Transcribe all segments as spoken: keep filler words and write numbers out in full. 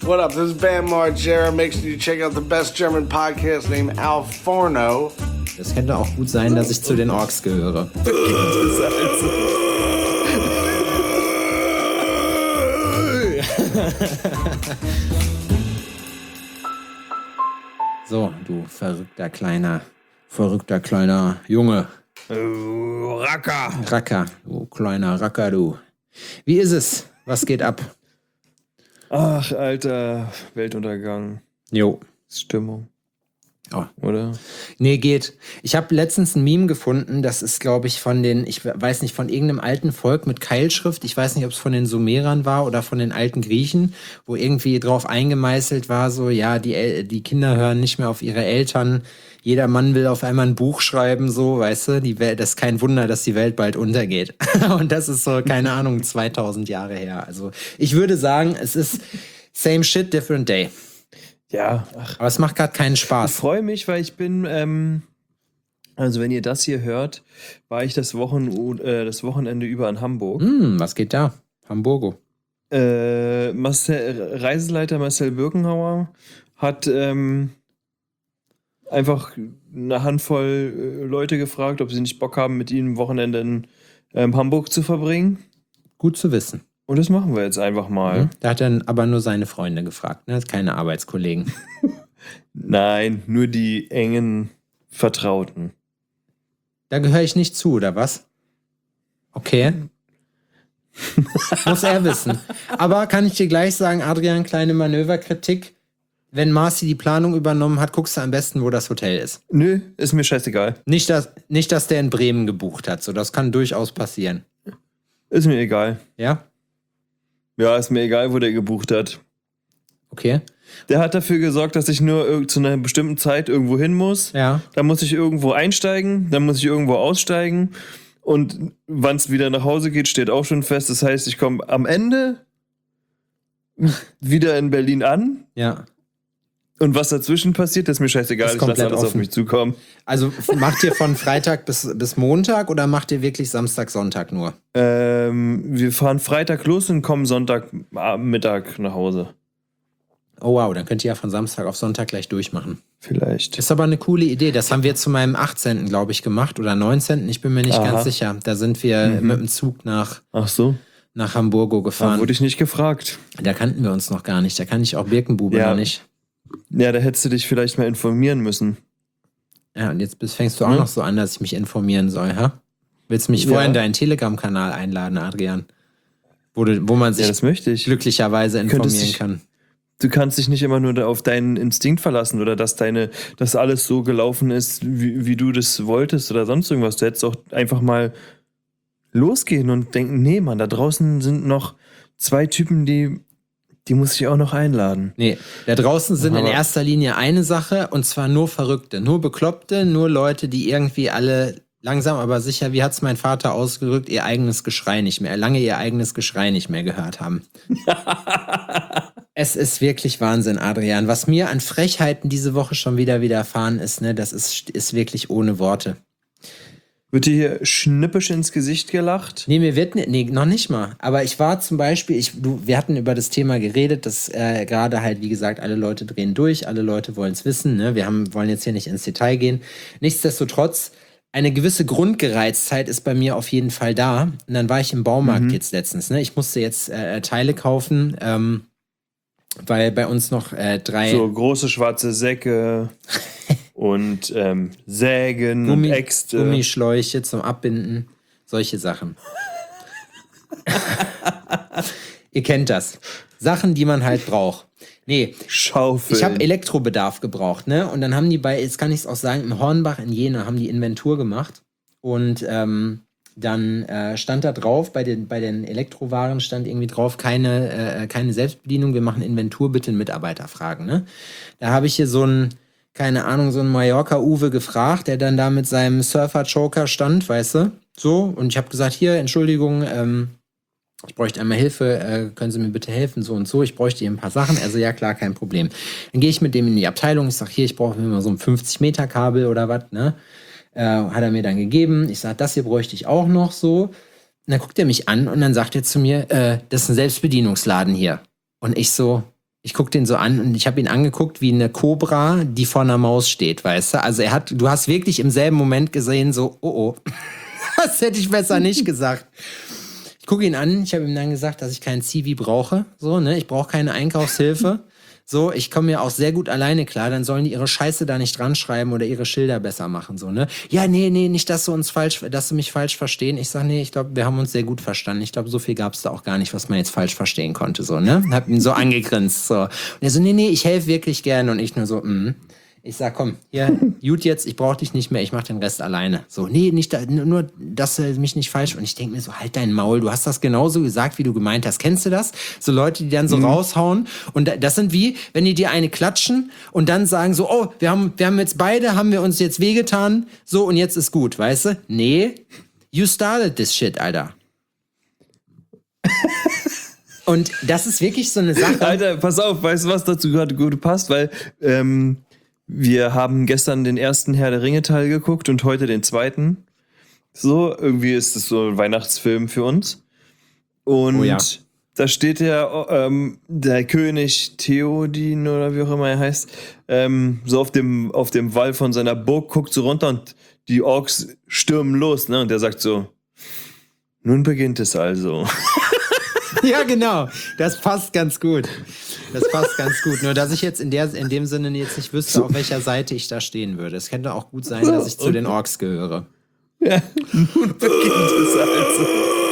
What up? This is Bam Margera. Make sure you check out the best German podcast named Al Forno. Das könnte auch gut sein, dass ich zu den Orks gehöre. So, du verrückter kleiner, verrückter kleiner Junge. Oh, Racker. Racker, du kleiner Racker, du. Wie ist es? Was geht ab? Ach, Alter, Weltuntergang. Jo. Stimmung. Oh. Oder? Nee, geht. Ich habe letztens ein Meme gefunden, das ist, glaube ich, von den, ich weiß nicht, von irgendeinem alten Volk mit Keilschrift. Ich weiß nicht, ob es von den Sumerern war oder von den alten Griechen, wo irgendwie drauf eingemeißelt war, so, ja, die, El- die Kinder hören nicht mehr auf ihre Eltern. Jeder Mann will auf einmal ein Buch schreiben, so, weißt du, die Welt, das ist kein Wunder, dass die Welt bald untergeht. Und das ist so, keine Ahnung, zweitausend Jahre her. Also ich würde sagen, es ist same shit, different day. Ja, ach. Aber es macht gerade keinen Ich Spaß. freue mich, weil ich bin, ähm, also wenn ihr das hier hört, war ich das, Wochen, äh, das Wochenende über in Hamburg. Hm, was geht da? Hamburgo. Äh, Marcel, Reiseleiter Marcel Birkenhauer hat ähm, einfach eine Handvoll äh, Leute gefragt, ob sie nicht Bock haben, mit ihm ein Wochenende in ähm, Hamburg zu verbringen. Gut zu wissen. Und das machen wir jetzt einfach mal. Mhm. Da hat er aber nur seine Freunde gefragt, ne? Keine Arbeitskollegen. Nein, nur die engen Vertrauten. Da gehöre ich nicht zu, oder was? Okay. Muss er wissen. Aber kann ich dir gleich sagen, Adrian, kleine Manöverkritik. Wenn Marci die Planung übernommen hat, guckst du am besten, wo das Hotel ist. Nö, ist mir scheißegal. Nicht, dass, nicht, dass der in Bremen gebucht hat. So, das kann durchaus passieren. Ist mir egal. Ja? Ja, ist mir egal, wo der gebucht hat. Okay. Der hat dafür gesorgt, dass ich nur irg- zu einer bestimmten Zeit irgendwo hin muss. Ja. Dann muss ich irgendwo einsteigen, dann muss ich irgendwo aussteigen. Und wann es wieder nach Hause geht, steht auch schon fest. Das heißt, ich komme am Ende wieder in Berlin an. Ja. Und was dazwischen passiert, ist mir scheißegal. Ist Ich lasse komplett alles auf offen. mich zukommen. Also macht ihr von Freitag bis, bis Montag oder macht ihr wirklich Samstag, Sonntag nur? Ähm, wir fahren Freitag los und kommen Sonntag Mittag nach Hause. Oh wow, dann könnt ihr ja von Samstag auf Sonntag gleich durchmachen. Vielleicht. Ist aber eine coole Idee. Das haben wir zu meinem achtzehnten glaube ich, gemacht oder neunzehnten Ich bin mir nicht Aha. ganz sicher. Da sind wir Mhm. mit dem Zug nach, Ach so. nach Hamburgo Da gefahren. wurde ich nicht gefragt. Da kannten wir uns noch gar nicht. Da kann ich auch Birkenbube Ja. noch nicht. Ja, da hättest du dich vielleicht mal informieren müssen. Ja, und jetzt bist, fängst du auch Hm? noch so an, dass ich mich informieren soll, ha? Willst du mich Ja. vorher in deinen Telegram-Kanal einladen, Adrian? Wo, du, wo man sich Ja, das möchte ich. glücklicherweise Könntest informieren dich- kann. Du kannst dich nicht immer nur da auf deinen Instinkt verlassen oder dass deine, dass alles so gelaufen ist, wie, wie du das wolltest oder sonst irgendwas. Du hättest auch einfach mal losgehen und denken, nee, Mann, da draußen sind noch zwei Typen, die, die muss ich auch noch einladen. Nee, da draußen sind in Aber- erster Linie eine Sache und zwar nur Verrückte, nur Bekloppte, nur Leute, die irgendwie alle langsam aber sicher, wie hat's mein Vater ausgedrückt, ihr eigenes Geschrei nicht mehr, lange ihr eigenes Geschrei nicht mehr gehört haben. Es ist wirklich Wahnsinn, Adrian. Was mir an Frechheiten diese Woche schon wieder widerfahren ist, ne, das ist, ist wirklich ohne Worte. Wird dir hier schnippisch ins Gesicht gelacht? Nee, mir wird, ne- nee, noch nicht mal. Aber ich war zum Beispiel, ich, du, wir hatten über das Thema geredet, dass äh, gerade halt, wie gesagt, alle Leute drehen durch, alle Leute wollen es wissen, ne? Wir haben, wollen jetzt hier nicht ins Detail gehen. Nichtsdestotrotz, eine gewisse Grundgereiztheit ist bei mir auf jeden Fall da. Und dann war ich im Baumarkt Mhm. jetzt letztens, ne? Ich musste jetzt äh, Teile kaufen, ähm, weil bei uns noch äh, drei So große schwarze Säcke und ähm, Sägen Gummi, und Äxte. Gummischläuche zum Abbinden, solche Sachen. Ihr kennt das. Sachen, die man halt braucht. Nee, Schaufeln. ich habe Elektrobedarf gebraucht, ne? Und dann haben die bei, jetzt kann ich es auch sagen, im Hornbach in Jena haben die Inventur gemacht. Und ähm, dann äh, stand da drauf, bei den, bei den Elektrowaren stand irgendwie drauf, keine, äh, keine Selbstbedienung, wir machen Inventur, bitte einen Mitarbeiter fragen, ne? Da habe ich hier so einen, keine Ahnung, so einen Mallorca-Uwe gefragt, der dann da mit seinem Surfer-Choker stand, weißt du? So, und ich habe gesagt, hier, Entschuldigung, ähm, ich bräuchte einmal Hilfe, äh, können Sie mir bitte helfen, so und so, ich bräuchte hier ein paar Sachen. Also ja, klar, kein Problem. Dann gehe ich mit dem in die Abteilung, ich sage, hier, ich brauche immer so ein fünfzig Meter Kabel oder was, ne? Äh, hat er mir dann gegeben. Ich sage, das hier bräuchte ich auch noch so. Und dann guckt er mich an und dann sagt er zu mir, äh, das ist ein Selbstbedienungsladen hier. Und ich so, Ich guck den so an und ich habe ihn angeguckt wie eine Kobra, die vor einer Maus steht, weißt du? Also er hat, du hast wirklich im selben Moment gesehen, so, oh oh, das hätte ich besser nicht gesagt. Ich gucke ihn an, ich habe ihm dann gesagt, dass ich keinen C V brauche, so, ne? Ich brauche keine Einkaufshilfe. So, ich komme ja auch sehr gut alleine klar, dann sollen die ihre Scheiße da nicht dran schreiben oder ihre Schilder besser machen, so, ne? Ja, nee, nee, nicht, dass du uns falsch, dass du mich falsch verstehen. Ich sag, nee, ich glaube, wir haben uns sehr gut verstanden. Ich glaube, so viel gab's da auch gar nicht, was man jetzt falsch verstehen konnte, so, ne? Hab ihn so angegrinst, so. Und er so, nee, nee, ich helfe wirklich gerne. Und ich nur so, mm. Ich sag, komm, hier, gut jetzt, ich brauch dich nicht mehr, ich mach den Rest alleine. So, nee, nicht da, nur, dass du mich nicht falsch. Und ich denk mir so, halt dein Maul, du hast das genauso gesagt, wie du gemeint hast. Kennst du das? So Leute, die dann so mhm. raushauen. Und das sind wie, wenn die dir eine klatschen und dann sagen so, oh, wir haben, wir haben jetzt beide, haben wir uns jetzt wehgetan, so, und jetzt ist gut, weißt du? Nee, you started this shit, Alter. Und das ist wirklich so eine Sache. Alter, pass auf, weißt du, was dazu gerade gut passt? Weil, ähm, wir haben gestern den ersten Herr der Ringe-Teil geguckt und heute den zweiten. So, irgendwie ist es so ein Weihnachtsfilm für uns. Und oh ja. da steht ja ähm, der König Theodin oder wie auch immer er heißt, ähm, so auf dem, auf dem Wall von seiner Burg, guckt so runter und die Orks stürmen los, ne? Und der sagt so, nun beginnt es also. Ja, genau. Das passt ganz gut. Das passt ganz gut. Nur, dass ich jetzt in, der, in dem Sinne jetzt nicht wüsste, auf welcher Seite ich da stehen würde. Es könnte auch gut sein, dass ich zu den Orks gehöre. Ja, nun beginnt es also.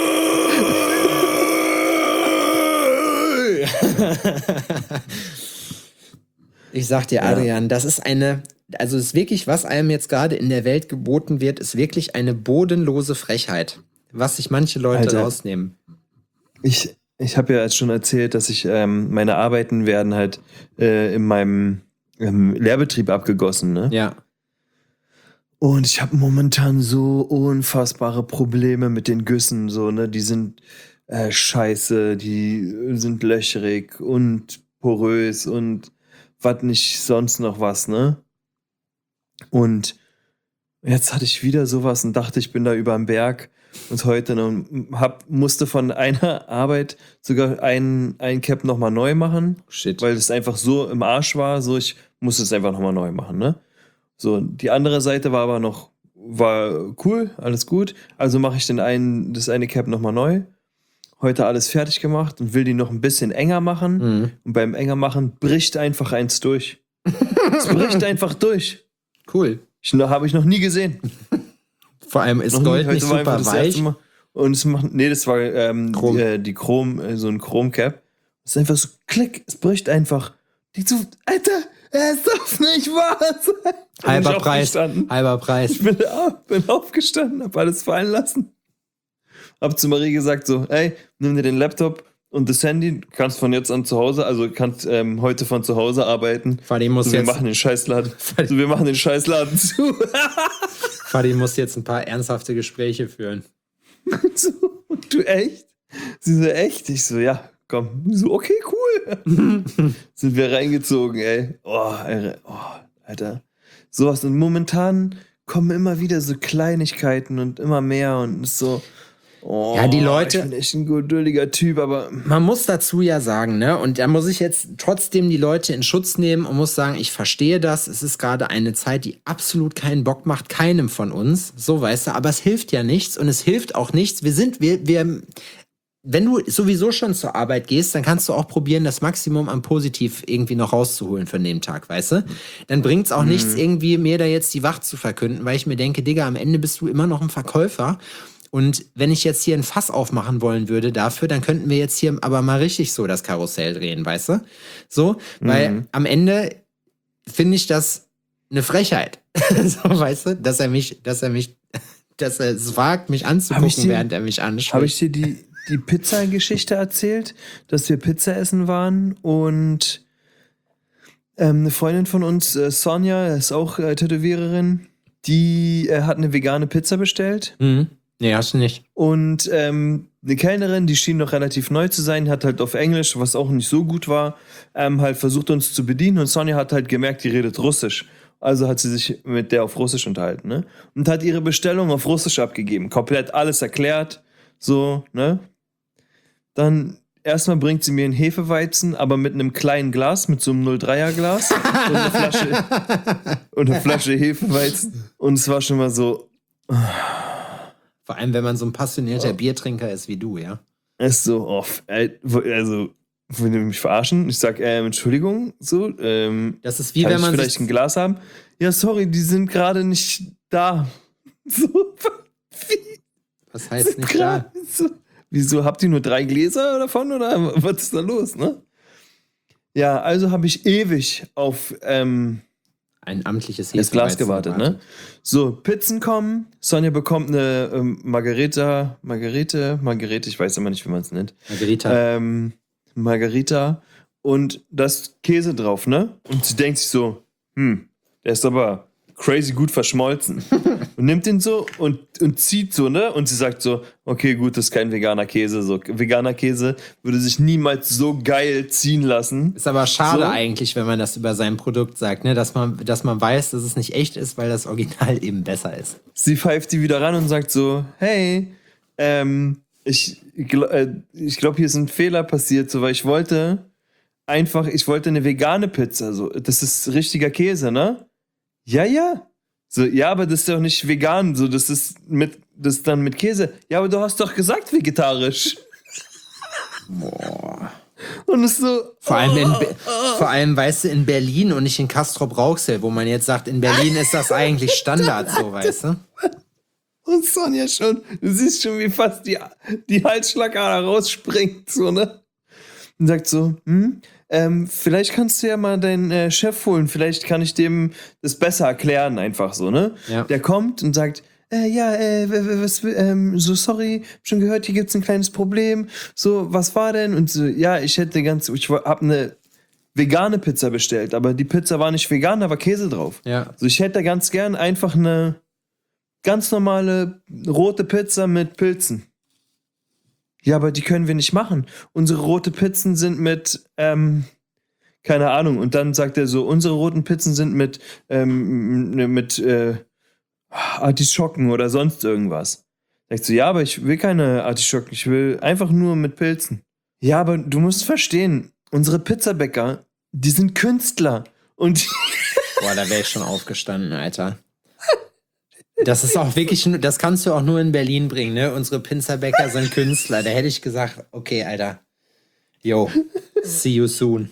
Ich sag dir, Adrian, das ist eine, also es ist wirklich, was einem jetzt gerade in der Welt geboten wird, ist wirklich eine bodenlose Frechheit, was sich manche Leute Alter. rausnehmen. Ich, ich habe ja jetzt schon erzählt, dass ich ähm, meine Arbeiten werden halt äh, in meinem ähm, Lehrbetrieb abgegossen, ne? Ja. Und ich habe momentan so unfassbare Probleme mit den Güssen, so, ne? Die sind äh, scheiße, die sind löchrig und porös und was nicht sonst noch was, ne? Und jetzt hatte ich wieder sowas und dachte, ich bin da über den Berg. Und heute noch hab, musste von einer Arbeit sogar ein, ein Cap nochmal neu machen. Shit. Weil es einfach so im Arsch war. So, ich musste es einfach nochmal neu machen, ne? So, die andere Seite war aber noch, war cool, alles gut. Also mache ich den einen, das eine Cap nochmal neu. Heute alles fertig gemacht und will die noch ein bisschen enger machen. Mhm. Und beim enger machen bricht einfach eins durch. Es bricht einfach durch. Cool. Ich, habe ich noch nie gesehen. Vor allem ist Gold nicht super weich. Und es macht, nee, das war ähm, Chrom. Die, die Chrom, äh, so ein Chromcap. Es ist einfach so, klick, es bricht einfach. Die so, Alter, es darf nicht wahr sein. Halber Preis, halber Preis. Ich bin, bin aufgestanden, hab alles fallen lassen. Hab zu Marie gesagt so, ey, nimm dir den Laptop und das Handy, kannst von jetzt an zu Hause, also kannst ähm, heute von zu Hause arbeiten. Fadi muss so, wir jetzt machen den Scheißladen. So, wir machen den Scheißladen zu. Fadi muss jetzt ein paar ernsthafte Gespräche führen. So, und du echt? Sie so, echt? Ich so, ja, komm. So, okay, cool. Sind wir reingezogen, ey. Oh, ey, oh, Alter. Sowas. Und momentan kommen immer wieder so Kleinigkeiten und immer mehr und so. Oh, ja, die Leute. Ich bin echt ein geduldiger Typ, aber. Man muss dazu ja sagen, ne? Und da muss ich jetzt trotzdem die Leute in Schutz nehmen und muss sagen, ich verstehe das. Es ist gerade eine Zeit, die absolut keinen Bock macht, keinem von uns. So, weißt du, aber es hilft ja nichts und es hilft auch nichts. Wir sind, wir, wir, wenn du sowieso schon zur Arbeit gehst, dann kannst du auch probieren, das Maximum an Positiv irgendwie noch rauszuholen von dem Tag, weißt du? Dann bringt's auch mhm. nichts, irgendwie mir da jetzt die Wacht zu verkünden, weil ich mir denke, Digga, am Ende bist du immer noch ein Verkäufer. Und wenn ich jetzt hier ein Fass aufmachen wollen würde dafür, dann könnten wir jetzt hier aber mal richtig so das Karussell drehen, weißt du? So, weil mhm. am Ende finde ich das eine Frechheit. So, weißt du, dass er mich, dass er mich, dass er es wagt, mich anzugucken, dir, während er mich anschaut. Habe ich dir die, die Pizza-Geschichte erzählt, dass wir Pizza essen waren und ähm, eine Freundin von uns, äh, Sonja, ist auch äh, Tätowiererin, die äh, hat eine vegane Pizza bestellt. Mhm. Nee, hast du nicht. Und ähm, eine Kellnerin, die schien noch relativ neu zu sein, hat halt auf Englisch, was auch nicht so gut war, ähm, halt versucht uns zu bedienen und Sonja hat halt gemerkt, die redet Russisch. Also hat sie sich mit der auf Russisch unterhalten, ne? Und hat ihre Bestellung auf Russisch abgegeben. Komplett alles erklärt, so, ne? Dann erstmal bringt sie mir einen Hefeweizen, aber mit einem kleinen Glas, mit so einem null Komma dreier Glas und eine Flasche, und eine Flasche Hefeweizen. Und es war schon mal so. Vor allem, wenn man so ein passionierter oh. Biertrinker ist wie du, ja. Ist so, oh, also, wenn die mich verarschen, ich sag, ähm, Entschuldigung, so, ähm, das ist wie kann wenn man ich vielleicht ein Glas haben? Ja, sorry, die sind gerade nicht da. So, wie? Was heißt nicht da? So, wieso, habt ihr nur drei Gläser davon oder was ist da los, ne? Ja, also habe ich ewig auf ähm, ein amtliches das Glas gewartet, ne? So, Pizzen kommen, Sonja bekommt eine ähm, Margarita, Margarete, Margarete, ich weiß immer nicht, wie man es nennt. Margarita. Ähm, Margarita und das Käse drauf, ne? Und sie denkt sich so, hm, der ist aber crazy gut verschmolzen. Und nimmt den so und, und zieht so, ne? Und sie sagt so, okay, gut, das ist kein veganer Käse. So, veganer Käse würde sich niemals so geil ziehen lassen. Ist aber schade so. eigentlich, wenn man das über sein Produkt sagt, ne? Dass man, dass man weiß, dass es nicht echt ist, weil das Original eben besser ist. Sie pfeift die wieder ran und sagt so, hey, ähm, ich, äh, ich glaube, hier ist ein Fehler passiert, so, weil ich wollte einfach, ich wollte eine vegane Pizza, so, das ist richtiger Käse, ne? Ja, ja. So, ja, aber das ist doch nicht vegan, so, das ist mit, das ist dann mit Käse. Ja, aber du hast doch gesagt vegetarisch. Boah. Und es so. Vor allem, in Be- vor allem, weißt du, in Berlin und nicht in Castrop-Rauxel, wo man jetzt sagt, in Berlin ist das eigentlich Standard, so, weißt du? Und Sonja schon, du siehst schon, wie fast die, die Halsschlagader rausspringt, so, ne? Und sagt so, hm, ähm, vielleicht kannst du ja mal deinen äh, Chef holen, vielleicht kann ich dem das besser erklären, einfach so, ne? Ja. Der kommt und sagt, äh, ja, äh, was, ähm, so sorry, hab schon gehört, hier gibt's ein kleines Problem, so, was war denn? Und so, ja, ich hätte ganz, ich hab eine vegane Pizza bestellt, aber die Pizza war nicht vegan, da war Käse drauf. Ja. So, ich hätte ganz gern einfach eine ganz normale rote Pizza mit Pilzen. Ja, aber die können wir nicht machen. Unsere rote Pizzen sind mit, ähm, keine Ahnung. Und dann sagt er so, unsere roten Pizzen sind mit, ähm, mit, äh, Artischocken oder sonst irgendwas. Sagst du, ja, aber ich will keine Artischocken. Ich will einfach nur mit Pilzen. Ja, aber du musst verstehen, unsere Pizzabäcker, die sind Künstler. Und boah, da wäre ich schon aufgestanden, Alter. Das ist auch wirklich, das kannst du auch nur in Berlin bringen, ne? Unsere Pizzabäcker sind Künstler. Da hätte ich gesagt, okay, Alter. Yo, see you soon.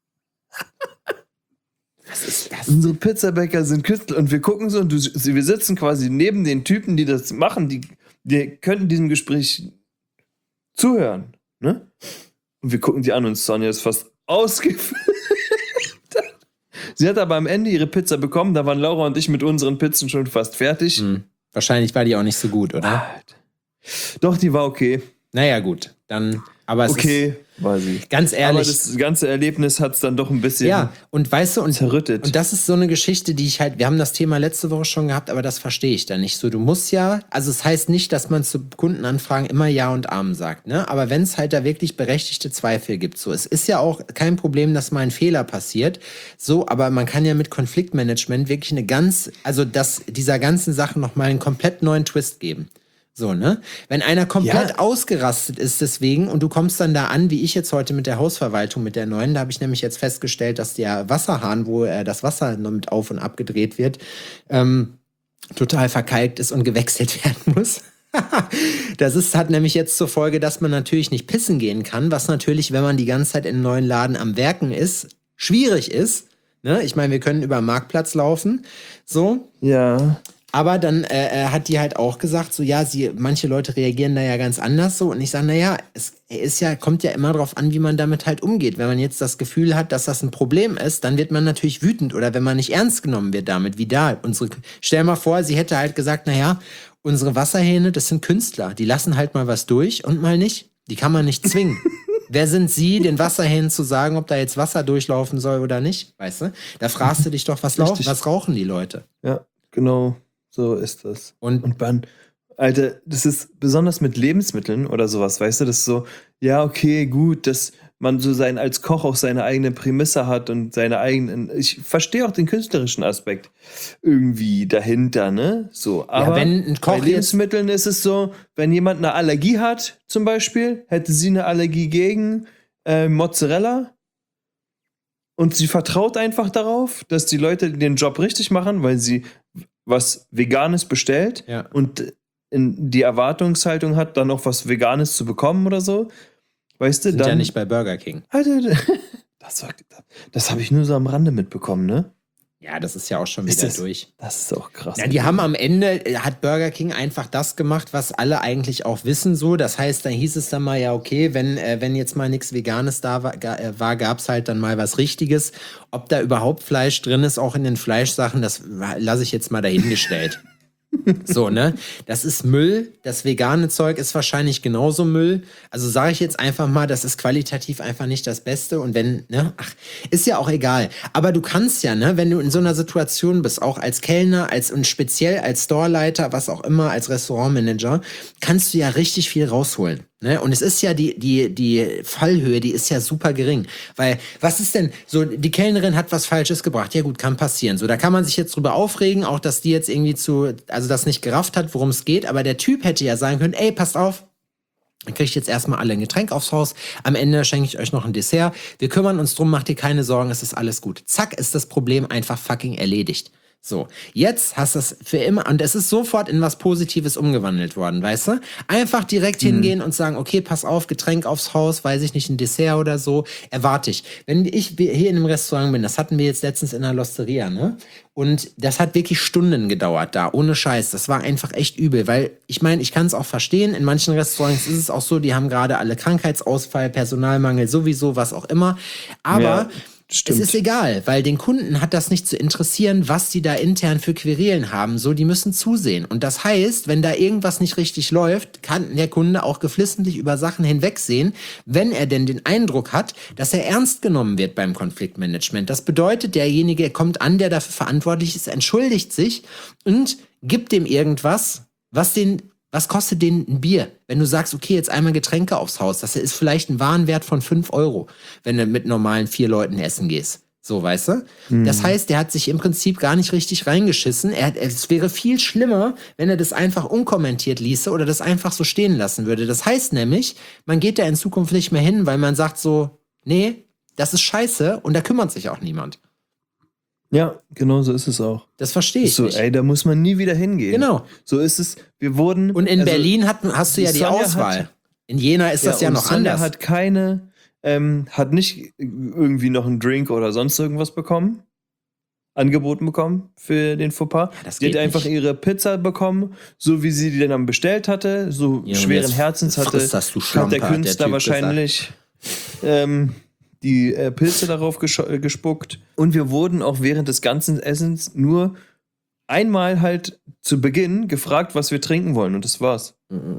Was ist das? Unsere Pizzabäcker sind Künstler und wir gucken so und du, wir sitzen quasi neben den Typen, die das machen, die, die könnten diesem Gespräch zuhören, ne? Und wir gucken die an und Sonja ist fast ausgeflippt. Sie hat aber am Ende ihre Pizza bekommen, da waren Laura und ich mit unseren Pizzen schon fast fertig. Hm. Wahrscheinlich war die auch nicht so gut, oder? Doch, die war okay. Naja, gut. Dann, aber es okay, ist, war sie. Ganz ehrlich. Aber das ganze Erlebnis hat es dann doch ein bisschen ja, und weißt du, und, zerrüttet. Und das ist so eine Geschichte, die ich halt, wir haben das Thema letzte Woche schon gehabt, aber das verstehe ich dann nicht so. Du musst ja, also es heißt nicht, dass man zu Kundenanfragen immer Ja und Amen sagt, ne? Aber wenn es halt da wirklich berechtigte Zweifel gibt, so, es ist ja auch kein Problem, dass mal ein Fehler passiert, so, aber man kann ja mit Konfliktmanagement wirklich eine ganz, also das, dieser ganzen Sache nochmal einen komplett neuen Twist geben. So, ne? Wenn einer komplett ja. ausgerastet ist deswegen und du kommst dann da an, wie ich jetzt heute mit der Hausverwaltung, mit der neuen, da habe ich nämlich jetzt festgestellt, dass der Wasserhahn, wo äh, das Wasser noch mit auf und ab gedreht wird, ähm, total verkalkt ist und gewechselt werden muss. Das ist, hat nämlich jetzt zur Folge, dass man natürlich nicht pissen gehen kann, was natürlich, wenn man die ganze Zeit in einem neuen Laden am Werken ist, schwierig ist. Ne? Ich meine, wir können über den Marktplatz laufen, so. Ja. Aber dann äh, hat die halt auch gesagt, so ja, sie, manche Leute reagieren da ja ganz anders so. Und ich sage, naja, es ist ja, kommt ja immer drauf an, wie man damit halt umgeht. Wenn man jetzt das Gefühl hat, dass das ein Problem ist, dann wird man natürlich wütend. Oder wenn man nicht ernst genommen wird damit, wie da. Unsere, stell mal vor, sie hätte halt gesagt, naja, unsere Wasserhähne, das sind Künstler. Die lassen halt mal was durch und mal nicht. Die kann man nicht zwingen. Wer sind Sie, den Wasserhähnen zu sagen, ob da jetzt Wasser durchlaufen soll oder nicht? Weißt du? Da fragst du dich doch, was, lau- was rauchen die Leute? Ja, genau. So ist das. Und, und dann, Alter, das ist besonders mit Lebensmitteln oder sowas, weißt du, das ist so, ja, okay, gut, das man so sein als Koch auch seine eigene Prämisse hat und seine eigenen. Ich verstehe auch den künstlerischen Aspekt irgendwie dahinter, ne? So, aber wenn ein Koch bei Lebensmitteln ist es so, wenn jemand eine Allergie hat, zum Beispiel, hätte sie eine Allergie gegen äh, Mozzarella und sie vertraut einfach darauf, dass die Leute den Job richtig machen, weil sie was Veganes bestellt Ja. und in die Erwartungshaltung hat, dann auch was Veganes zu bekommen oder so. Weißt du, Sind dann. ja nicht bei Burger King. Alter, das, war- das habe ich nur so am Rande mitbekommen, ne? Ja, das ist ja auch schon Ist wieder das- durch. Das ist auch krass. Ja, die haben am Ende, äh, hat Burger King einfach das gemacht, was alle eigentlich auch wissen so. Das heißt, dann hieß es dann mal, ja okay, wenn, äh, wenn jetzt mal nichts Veganes da war, ga- äh, war gab es halt dann mal was Richtiges. Ob da überhaupt Fleisch drin ist, auch in den Fleischsachen, das lasse ich jetzt mal dahingestellt. So, ne? Das ist Müll. Das vegane Zeug ist wahrscheinlich genauso Müll. Also sage ich jetzt einfach mal, das ist qualitativ einfach nicht das Beste. Und wenn, ne, ach, ist ja auch egal. Aber du kannst ja, ne, wenn du in so einer Situation bist, auch als Kellner, als und speziell als Storeleiter, was auch immer, als Restaurantmanager, kannst du ja richtig viel rausholen. Ne? Und es ist ja die, die, die Fallhöhe, die ist ja super gering. Weil, was ist denn, so, die Kellnerin hat was Falsches gebracht. Ja gut, kann passieren. So, da kann man sich jetzt drüber aufregen, auch dass die jetzt irgendwie zu, also das nicht gerafft hat, worum es geht. Aber der Typ hätte ja sagen können, ey, passt auf, ihr kriegt jetzt erstmal alle ein Getränk aufs Haus. Am Ende schenke ich euch noch ein Dessert. Wir kümmern uns drum, macht ihr keine Sorgen, es ist alles gut. Zack, ist das Problem einfach fucking erledigt. So, jetzt hast du es für immer, und es ist sofort in was Positives umgewandelt worden, weißt du? Einfach direkt Mhm. hingehen und sagen, okay, pass auf, Getränk aufs Haus, weiß ich nicht, ein Dessert oder so, erwarte ich. Wenn ich hier in einem Restaurant bin, das hatten wir jetzt letztens in der Losteria, ne? Und das hat wirklich Stunden gedauert da, ohne Scheiß. Das war einfach echt übel, weil ich meine, ich kann es auch verstehen, in manchen Restaurants ist es auch so, die haben gerade alle Krankheitsausfall, Personalmangel, sowieso, was auch immer. Aber Ja, es stimmt. ist egal, weil den Kunden hat das nicht zu interessieren, was die da intern für Querelen haben. So, die müssen zusehen. Und das heißt, wenn da irgendwas nicht richtig läuft, kann der Kunde auch geflissentlich über Sachen hinwegsehen, wenn er denn den Eindruck hat, dass er ernst genommen wird beim Konfliktmanagement. Das bedeutet, derjenige kommt an, der dafür verantwortlich ist, entschuldigt sich und gibt dem irgendwas, was den Was kostet den ein Bier? Wenn du sagst, okay, jetzt einmal Getränke aufs Haus, das ist vielleicht ein Warenwert von fünf Euro, wenn du mit normalen vier Leuten essen gehst. So, weißt du? Mhm. Das heißt, der hat sich im Prinzip gar nicht richtig reingeschissen. Er, hat- es wäre viel schlimmer, wenn er das einfach unkommentiert ließe oder das einfach so stehen lassen würde. Das heißt nämlich, man geht da in Zukunft nicht mehr hin, weil man sagt so, nee, das ist scheiße und da kümmert sich auch niemand. Ja, genau so ist es auch. Das verstehe ich So, nicht. ey, da muss man nie wieder hingehen. Genau. So ist es. Wir wurden. Und in also, Berlin hat, hast du ja die Sonja hat- Auswahl. In Jena ist das ja und noch Sonja anders. hat keine, ähm, hat nicht irgendwie noch einen Drink oder sonst irgendwas bekommen. Angeboten bekommen für den Fauxpas. das Sie hat geht einfach nicht. ihre Pizza bekommen, so wie sie die dann dann bestellt hatte, so Ja, und schweren jetzt Herzens hatte, frisst das, du hat Schlamper, der der Künstler Typ wahrscheinlich ähm, die äh, Pilze darauf gesch- äh, gespuckt. Und wir wurden auch während des ganzen Essens nur einmal halt zu Beginn gefragt, was wir trinken wollen, und das war's.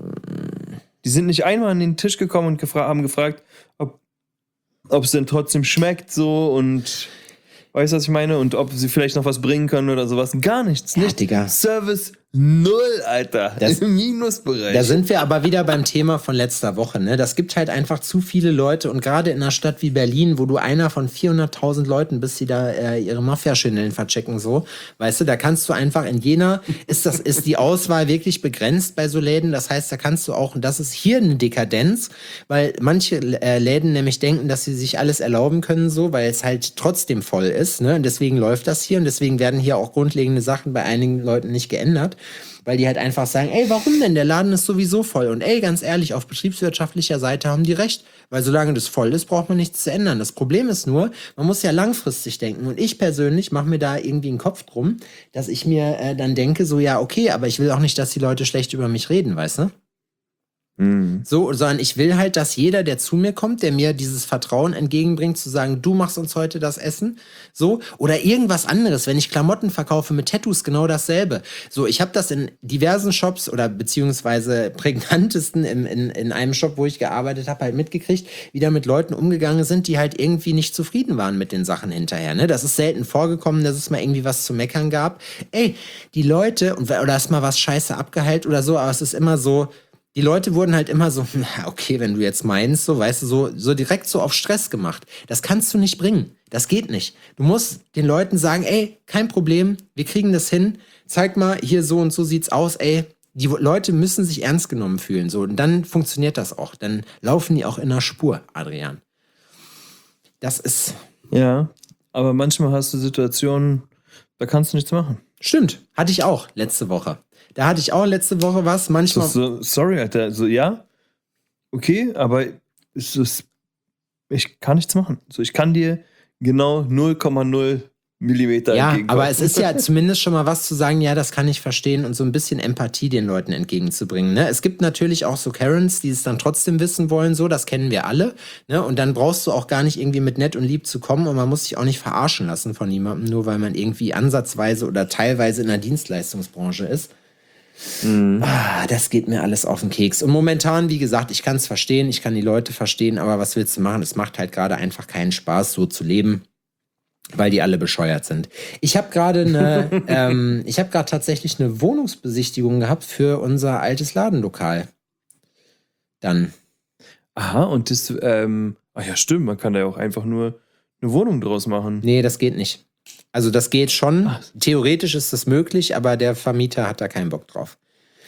Die sind nicht einmal an den Tisch gekommen und gefra- haben gefragt, ob ob es denn trotzdem schmeckt so und weißt du, was ich meine? Und ob sie vielleicht noch was bringen können oder sowas. Gar nichts. Ja, nicht. Digga. Service null, Alter. Das- Im Minusbereich. Da sind wir aber wieder beim Thema von letzter Woche. Ne? Das gibt halt einfach zu viele Leute und gerade in einer Stadt wie Berlin, wo du einer von vierhunderttausend Leuten bist, die da äh, ihre Mafia-Schindeln verchecken, so, weißt du, da kannst du einfach in Jena, ist, das, ist die Auswahl wirklich begrenzt bei so Läden. Das heißt, da kannst du auch, und das ist hier eine Dekadenz, weil manche äh, Läden nämlich denken, dass sie sich alles erlauben können, so, weil es halt trotzdem voll ist. Ne? Und deswegen läuft das hier und deswegen werden hier auch grundlegende Sachen bei einigen Leuten nicht geändert. Weil die halt einfach sagen, ey, warum denn? Der Laden ist sowieso voll. Und ey, ganz ehrlich, auf betriebswirtschaftlicher Seite haben die recht. Weil solange das voll ist, braucht man nichts zu ändern. Das Problem ist nur, man muss ja langfristig denken. Und ich persönlich mache mir da irgendwie einen Kopf drum, dass ich mir äh, dann denke, so ja, okay, aber ich will auch nicht, dass die Leute schlecht über mich reden, weißt du? Mhm. So, sondern ich will halt, dass jeder, der zu mir kommt, der mir dieses Vertrauen entgegenbringt, zu sagen, du machst uns heute das Essen, so, oder irgendwas anderes. Wenn ich Klamotten verkaufe mit Tattoos, genau dasselbe. So, ich habe das in diversen Shops oder beziehungsweise prägnantesten in, in, in einem Shop, wo ich gearbeitet habe, halt mitgekriegt, wie da mit Leuten umgegangen sind, die halt irgendwie nicht zufrieden waren mit den Sachen hinterher. Ne? Das ist selten vorgekommen, dass es mal irgendwie was zu meckern gab. Ey, die Leute, und oder ist mal was scheiße abgeheilt oder so, aber es ist immer so, die Leute wurden halt immer so, na, okay, wenn du jetzt meinst, so, weißt du, so, so direkt so auf Stress gemacht. Das kannst du nicht bringen. Das geht nicht. Du musst den Leuten sagen, ey, kein Problem, wir kriegen das hin. Zeig mal, hier so und so sieht's aus, ey. Die Leute müssen sich ernst genommen fühlen, so. Und dann funktioniert das auch. Dann laufen die auch in der Spur, Adrian. Das ist... Ja, aber manchmal hast du Situationen, da kannst du nichts machen. Stimmt, hatte ich auch letzte Woche. Da hatte ich auch letzte Woche was, manchmal... So, sorry, Alter, so, ja, okay, aber es ist, ich kann nichts machen. So, ich kann dir genau null Komma null Millimeter Ja, entgegenkommen. aber es ist ja zumindest schon mal was zu sagen, ja, das kann ich verstehen und so ein bisschen Empathie den Leuten entgegenzubringen. Ne? Es gibt natürlich auch so Karens, die es dann trotzdem wissen wollen, so, das kennen wir alle. Ne? Und dann brauchst du auch gar nicht irgendwie mit nett und lieb zu kommen und man muss sich auch nicht verarschen lassen von jemandem, nur weil man irgendwie ansatzweise oder teilweise in der Dienstleistungsbranche ist. Mhm. Ah, das geht mir alles auf den Keks. Und momentan, wie gesagt, ich kann es verstehen, ich kann die Leute verstehen, aber was willst du machen? Es macht halt gerade einfach keinen Spaß, so zu leben. Weil die alle bescheuert sind. Ich habe gerade eine, ähm, ich habe gerade tatsächlich eine Wohnungsbesichtigung gehabt für unser altes Ladenlokal. Dann. Aha, und das, ähm, ach ja, stimmt, man kann da ja auch einfach nur eine Wohnung draus machen. Nee, das geht nicht. Also das geht schon. Ach. Theoretisch ist das möglich, aber der Vermieter hat da keinen Bock drauf.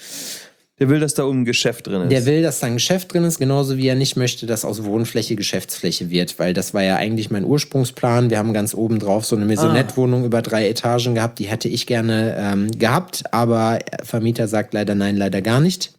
Der will, dass da oben ein Geschäft drin ist. Der will, dass da ein Geschäft drin ist, genauso wie er nicht möchte, dass aus Wohnfläche Geschäftsfläche wird, weil das war ja eigentlich mein Ursprungsplan. Wir haben ganz oben drauf so eine Maisonette-Wohnung über drei Etagen gehabt, die hätte ich gerne ähm, gehabt, aber Vermieter sagt leider nein, leider gar nicht.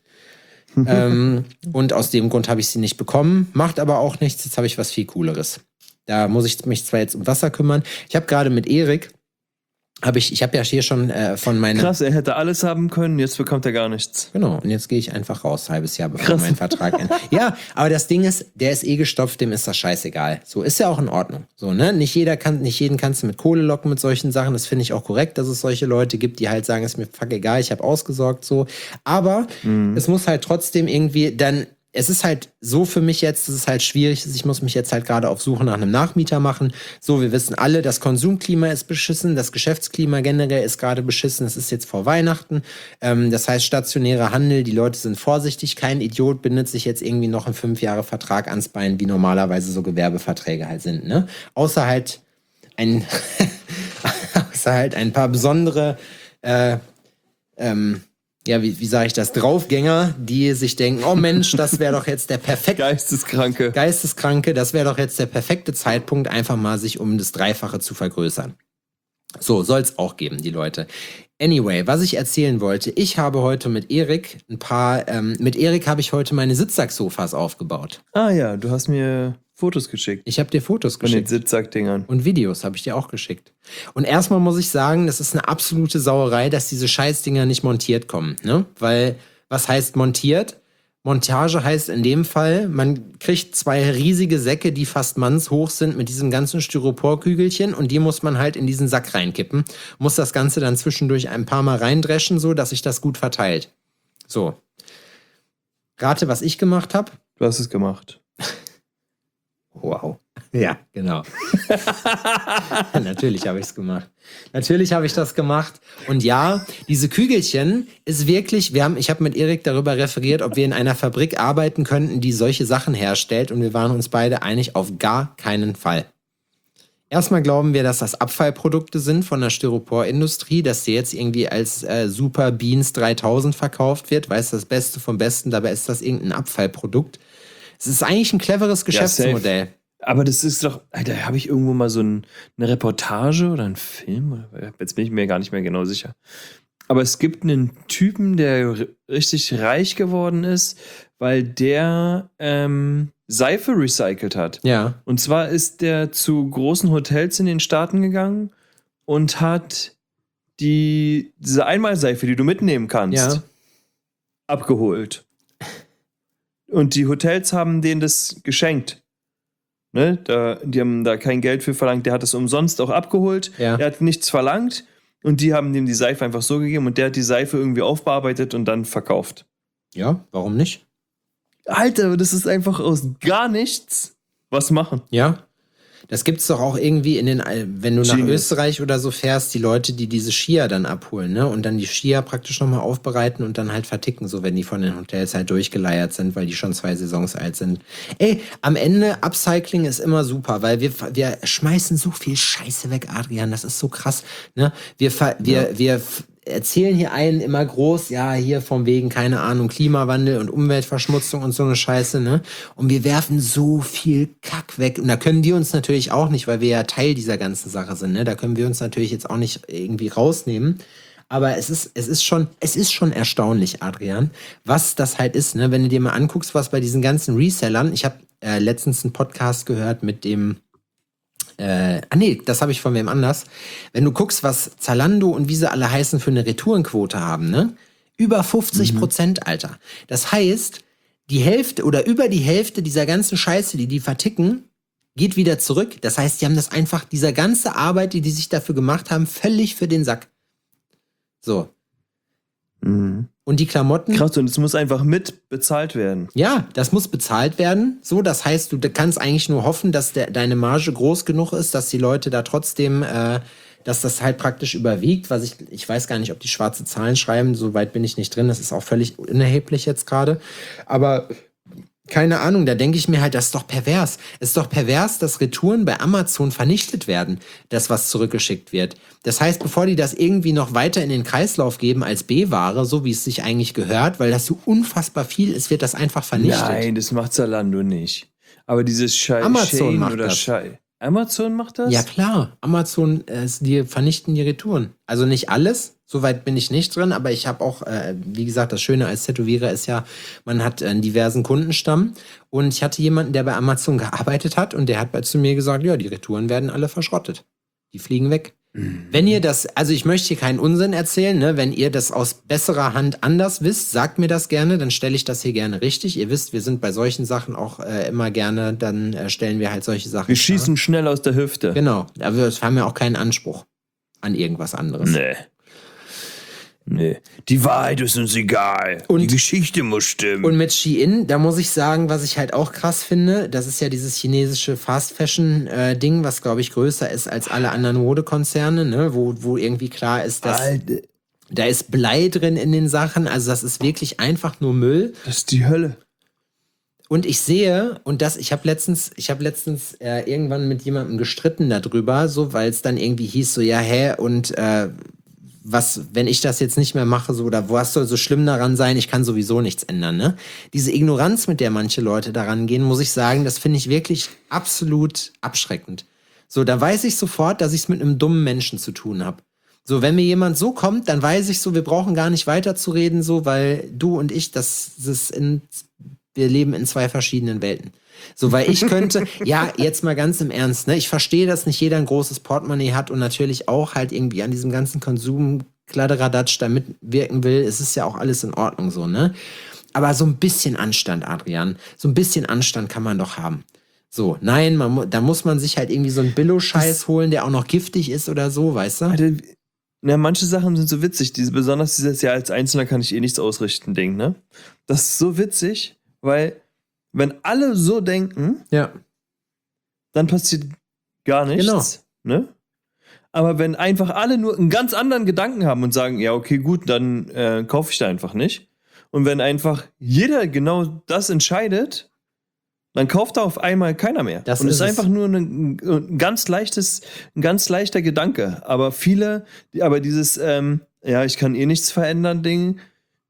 ähm, und aus dem Grund habe ich sie nicht bekommen, macht aber auch nichts, jetzt habe ich was viel Cooleres. Da muss ich mich zwar jetzt um Wasser kümmern. Ich habe gerade mit Erik, Habe ich, ich habe ja hier schon äh, von meiner... Krass, er hätte alles haben können, jetzt bekommt er gar nichts. Genau, und jetzt gehe ich einfach raus, halbes Jahr bevor Krass. mein Vertrag endet. Ja, aber das Ding ist, der ist eh gestopft, dem ist das scheißegal. So, ist ja auch in Ordnung. So, ne? Nicht jeder kann, nicht jeden kannst du mit Kohle locken mit solchen Sachen. Das finde ich auch korrekt, dass es solche Leute gibt, die halt sagen, ist mir fuck egal, ich habe ausgesorgt, so. Aber mhm. es muss halt trotzdem irgendwie dann... Es ist halt so für mich jetzt, dass es halt schwierig ist. Ich muss mich jetzt halt gerade auf Suche nach einem Nachmieter machen. So, wir wissen alle, das Konsumklima ist beschissen, das Geschäftsklima generell ist gerade beschissen. Es ist jetzt vor Weihnachten. Ähm, das heißt, stationärer Handel, die Leute sind vorsichtig. Kein Idiot bindet sich jetzt irgendwie noch einen fünf Jahre Vertrag ans Bein, wie normalerweise so Gewerbeverträge halt sind. Ne? Außer halt ein, außer halt ein paar besondere äh, ähm, ja, wie, wie sage ich das, Draufgänger, die sich denken, oh Mensch, das wäre doch jetzt der perfekte... Geisteskranke. Geisteskranke, das wäre doch jetzt der perfekte Zeitpunkt, einfach mal sich um das Dreifache zu vergrößern. So, soll es auch geben, die Leute. Anyway, was ich erzählen wollte, ich habe heute mit Erik ein paar, ähm, mit Erik habe ich heute meine Sitzsack-Sofas aufgebaut. Ah ja, du hast mir Fotos geschickt. Ich habe dir Fotos von geschickt. den Sitzsack-Dingern. Und Videos habe ich dir auch geschickt. Und erstmal muss ich sagen, das ist eine absolute Sauerei, dass diese Scheißdinger nicht montiert kommen. Ne? Weil, was heißt montiert? Montage heißt in dem Fall, man kriegt zwei riesige Säcke, die fast mannshoch sind mit diesem ganzen Styroporkügelchen und die muss man halt in diesen Sack reinkippen. Muss das Ganze dann zwischendurch ein paar Mal reindreschen, so dass sich das gut verteilt. So. Rate, was ich gemacht habe? Du hast es gemacht. Wow. Ja, genau. Natürlich habe ich es gemacht. Natürlich habe ich das gemacht. Und ja, diese Kügelchen ist wirklich, wir haben, ich habe mit Erik darüber referiert, ob wir in einer Fabrik arbeiten könnten, die solche Sachen herstellt. Und wir waren uns beide einig, auf gar keinen Fall. Erstmal glauben wir, dass das Abfallprodukte sind von der Styroporindustrie, dass sie jetzt irgendwie als äh, Super Beans dreitausend verkauft wird. Weiß das Beste vom Besten, dabei ist das irgendein Abfallprodukt. Es ist eigentlich ein cleveres Geschäftsmodell. Ja, aber das ist doch, Alter, habe ich irgendwo mal so ein, eine Reportage oder einen Film? Jetzt bin ich mir gar nicht mehr genau sicher. Aber es gibt einen Typen, der richtig reich geworden ist, weil der ähm, Seife recycelt hat. Ja. Und zwar ist der zu großen Hotels in den Staaten gegangen und hat die, diese Einmalseife, die du mitnehmen kannst, Ja. abgeholt. Und die Hotels haben denen das geschenkt. Ne? Da, die haben da kein Geld für verlangt. Der hat das umsonst auch abgeholt. Ja. Er hat nichts verlangt. Und die haben dem die Seife einfach so gegeben. Und der hat die Seife irgendwie aufbearbeitet und dann verkauft. Ja, warum nicht? Alter, das ist einfach aus gar nichts was machen. Ja. Das gibt's doch auch irgendwie in den, wenn du nach Genius. Österreich oder so fährst, die Leute, die diese Skier dann abholen, ne? Und dann die Skier praktisch nochmal aufbereiten und dann halt verticken, so wenn die von den Hotels halt durchgeleiert sind, weil die schon zwei Saisons alt sind. Ey, am Ende, Upcycling ist immer super, weil wir, wir schmeißen so viel Scheiße weg, Adrian, das ist so krass, ne? Wir, ver- wir, wir f- erzählen hier einen immer groß, ja, hier vom wegen, keine Ahnung, Klimawandel und Umweltverschmutzung und so eine Scheiße, ne? Und wir werfen so viel Kack weg. Und da können wir uns natürlich auch nicht, weil wir ja Teil dieser ganzen Sache sind, ne? Da können wir uns natürlich jetzt auch nicht irgendwie rausnehmen. Aber es ist, es ist schon, es ist schon erstaunlich, Adrian, was das halt ist, ne? Wenn du dir mal anguckst, was bei diesen ganzen Resellern, ich habe äh, letztens einen Podcast gehört mit dem Äh, ah nee, das habe ich von wem anders. Wenn du guckst, was Zalando und wie sie alle heißen für eine Retourenquote haben, ne? Über fünfzig Prozent, Alter. Das heißt, die Hälfte oder über die Hälfte dieser ganzen Scheiße, die die verticken, geht wieder zurück. Das heißt, die haben das einfach, dieser ganze Arbeit, die die sich dafür gemacht haben, völlig für den Sack. So. Mhm. Und die Klamotten. Krass, und es muss einfach mit bezahlt werden. Ja, das muss bezahlt werden. So, das heißt, du kannst eigentlich nur hoffen, dass der, deine Marge groß genug ist, dass die Leute da trotzdem, äh, dass das halt praktisch überwiegt. Was ich, ich weiß gar nicht, ob die schwarze Zahlen schreiben. So weit bin ich nicht drin. Das ist auch völlig unerheblich jetzt gerade. Aber keine Ahnung, da denke ich mir halt, das ist doch pervers. Es ist doch pervers, dass Retouren bei Amazon vernichtet werden, das, was zurückgeschickt wird. Das heißt, bevor die das irgendwie noch weiter in den Kreislauf geben als B-Ware, so wie es sich eigentlich gehört, weil das so unfassbar viel ist, wird das einfach vernichtet. Nein, das macht Zalando nicht. Aber dieses Schei Amazon Shein macht oder das. Schei. Amazon macht das? Ja klar, Amazon, äh, die vernichten die Retouren. Also nicht alles, soweit bin ich nicht drin, aber ich habe auch, äh, wie gesagt, das Schöne als Tätowierer ist ja, man hat einen diversen Kundenstamm und ich hatte jemanden, der bei Amazon gearbeitet hat und der hat bei, zu mir gesagt, ja, die Retouren werden alle verschrottet. Die fliegen weg. Wenn ihr das, also ich möchte hier keinen Unsinn erzählen, ne? Wenn ihr das aus besserer Hand anders wisst, sagt mir das gerne, dann stelle ich das hier gerne richtig. Ihr wisst, wir sind bei solchen Sachen auch äh, immer gerne, dann äh, stellen wir halt solche Sachen. Wir schießen schnell aus der Hüfte. Genau, aber wir haben ja auch keinen Anspruch an irgendwas anderes. Nee. Nee. Die Wahrheit ist uns egal. Und- Die Geschichte muss stimmen. Und mit Shein, da muss ich sagen, was ich halt auch krass finde, das ist ja dieses chinesische Fast-Fashion-Ding, was, glaube ich, größer ist als alle anderen Modekonzerne, ne? wo, wo irgendwie klar ist, dass Alter, da ist Blei drin in den Sachen, also das ist wirklich einfach nur Müll. das ist die Hölle. Und ich sehe, und das, ich habe letztens, ich habe letztens äh, irgendwann mit jemandem gestritten darüber, so, weil es dann irgendwie hieß, so, ja, hä, und äh, was, wenn ich das jetzt nicht mehr mache, so, oder was soll so schlimm daran sein, ich kann sowieso nichts ändern, ne? Diese Ignoranz, mit der manche Leute daran gehen, muss ich sagen, das finde ich wirklich absolut abschreckend. So, da weiß ich sofort, dass ich es mit einem dummen Menschen zu tun habe. So, wenn mir jemand so kommt, dann weiß ich so, wir brauchen gar nicht weiterzureden, so, weil du und ich, das, das ist in, wir leben in zwei verschiedenen Welten. So, weil ich könnte, ja, jetzt mal ganz im Ernst, ne, ich verstehe, dass nicht jeder ein großes Portemonnaie hat und natürlich auch halt irgendwie an diesem ganzen Konsum Kladderadatsch da mitwirken will. Es ist ja auch alles in Ordnung so, ne? Aber so ein bisschen Anstand, Adrian, so ein bisschen Anstand kann man doch haben. So, nein, man, mu- da muss man sich halt irgendwie so einen Billo-Scheiß holen, der auch noch giftig ist oder so, weißt du? Alter, na, manche Sachen sind so witzig. Diese, besonders dieses Jahr als Einzelner kann ich eh nichts ausrichten, Ding, ne? Das ist so witzig, weil wenn alle so denken, Ja. dann passiert gar nichts. Genau. Ne? Aber wenn einfach alle nur einen ganz anderen Gedanken haben und sagen, ja, okay, gut, dann äh, kaufe ich da einfach nicht. Und wenn einfach jeder genau das entscheidet, dann kauft da auf einmal keiner mehr. Das und es ist ist es. einfach nur ein, ein ganz leichtes, ein ganz leichter Gedanke. Aber viele, aber dieses, ähm, ja, ich kann eh nichts verändern, Ding,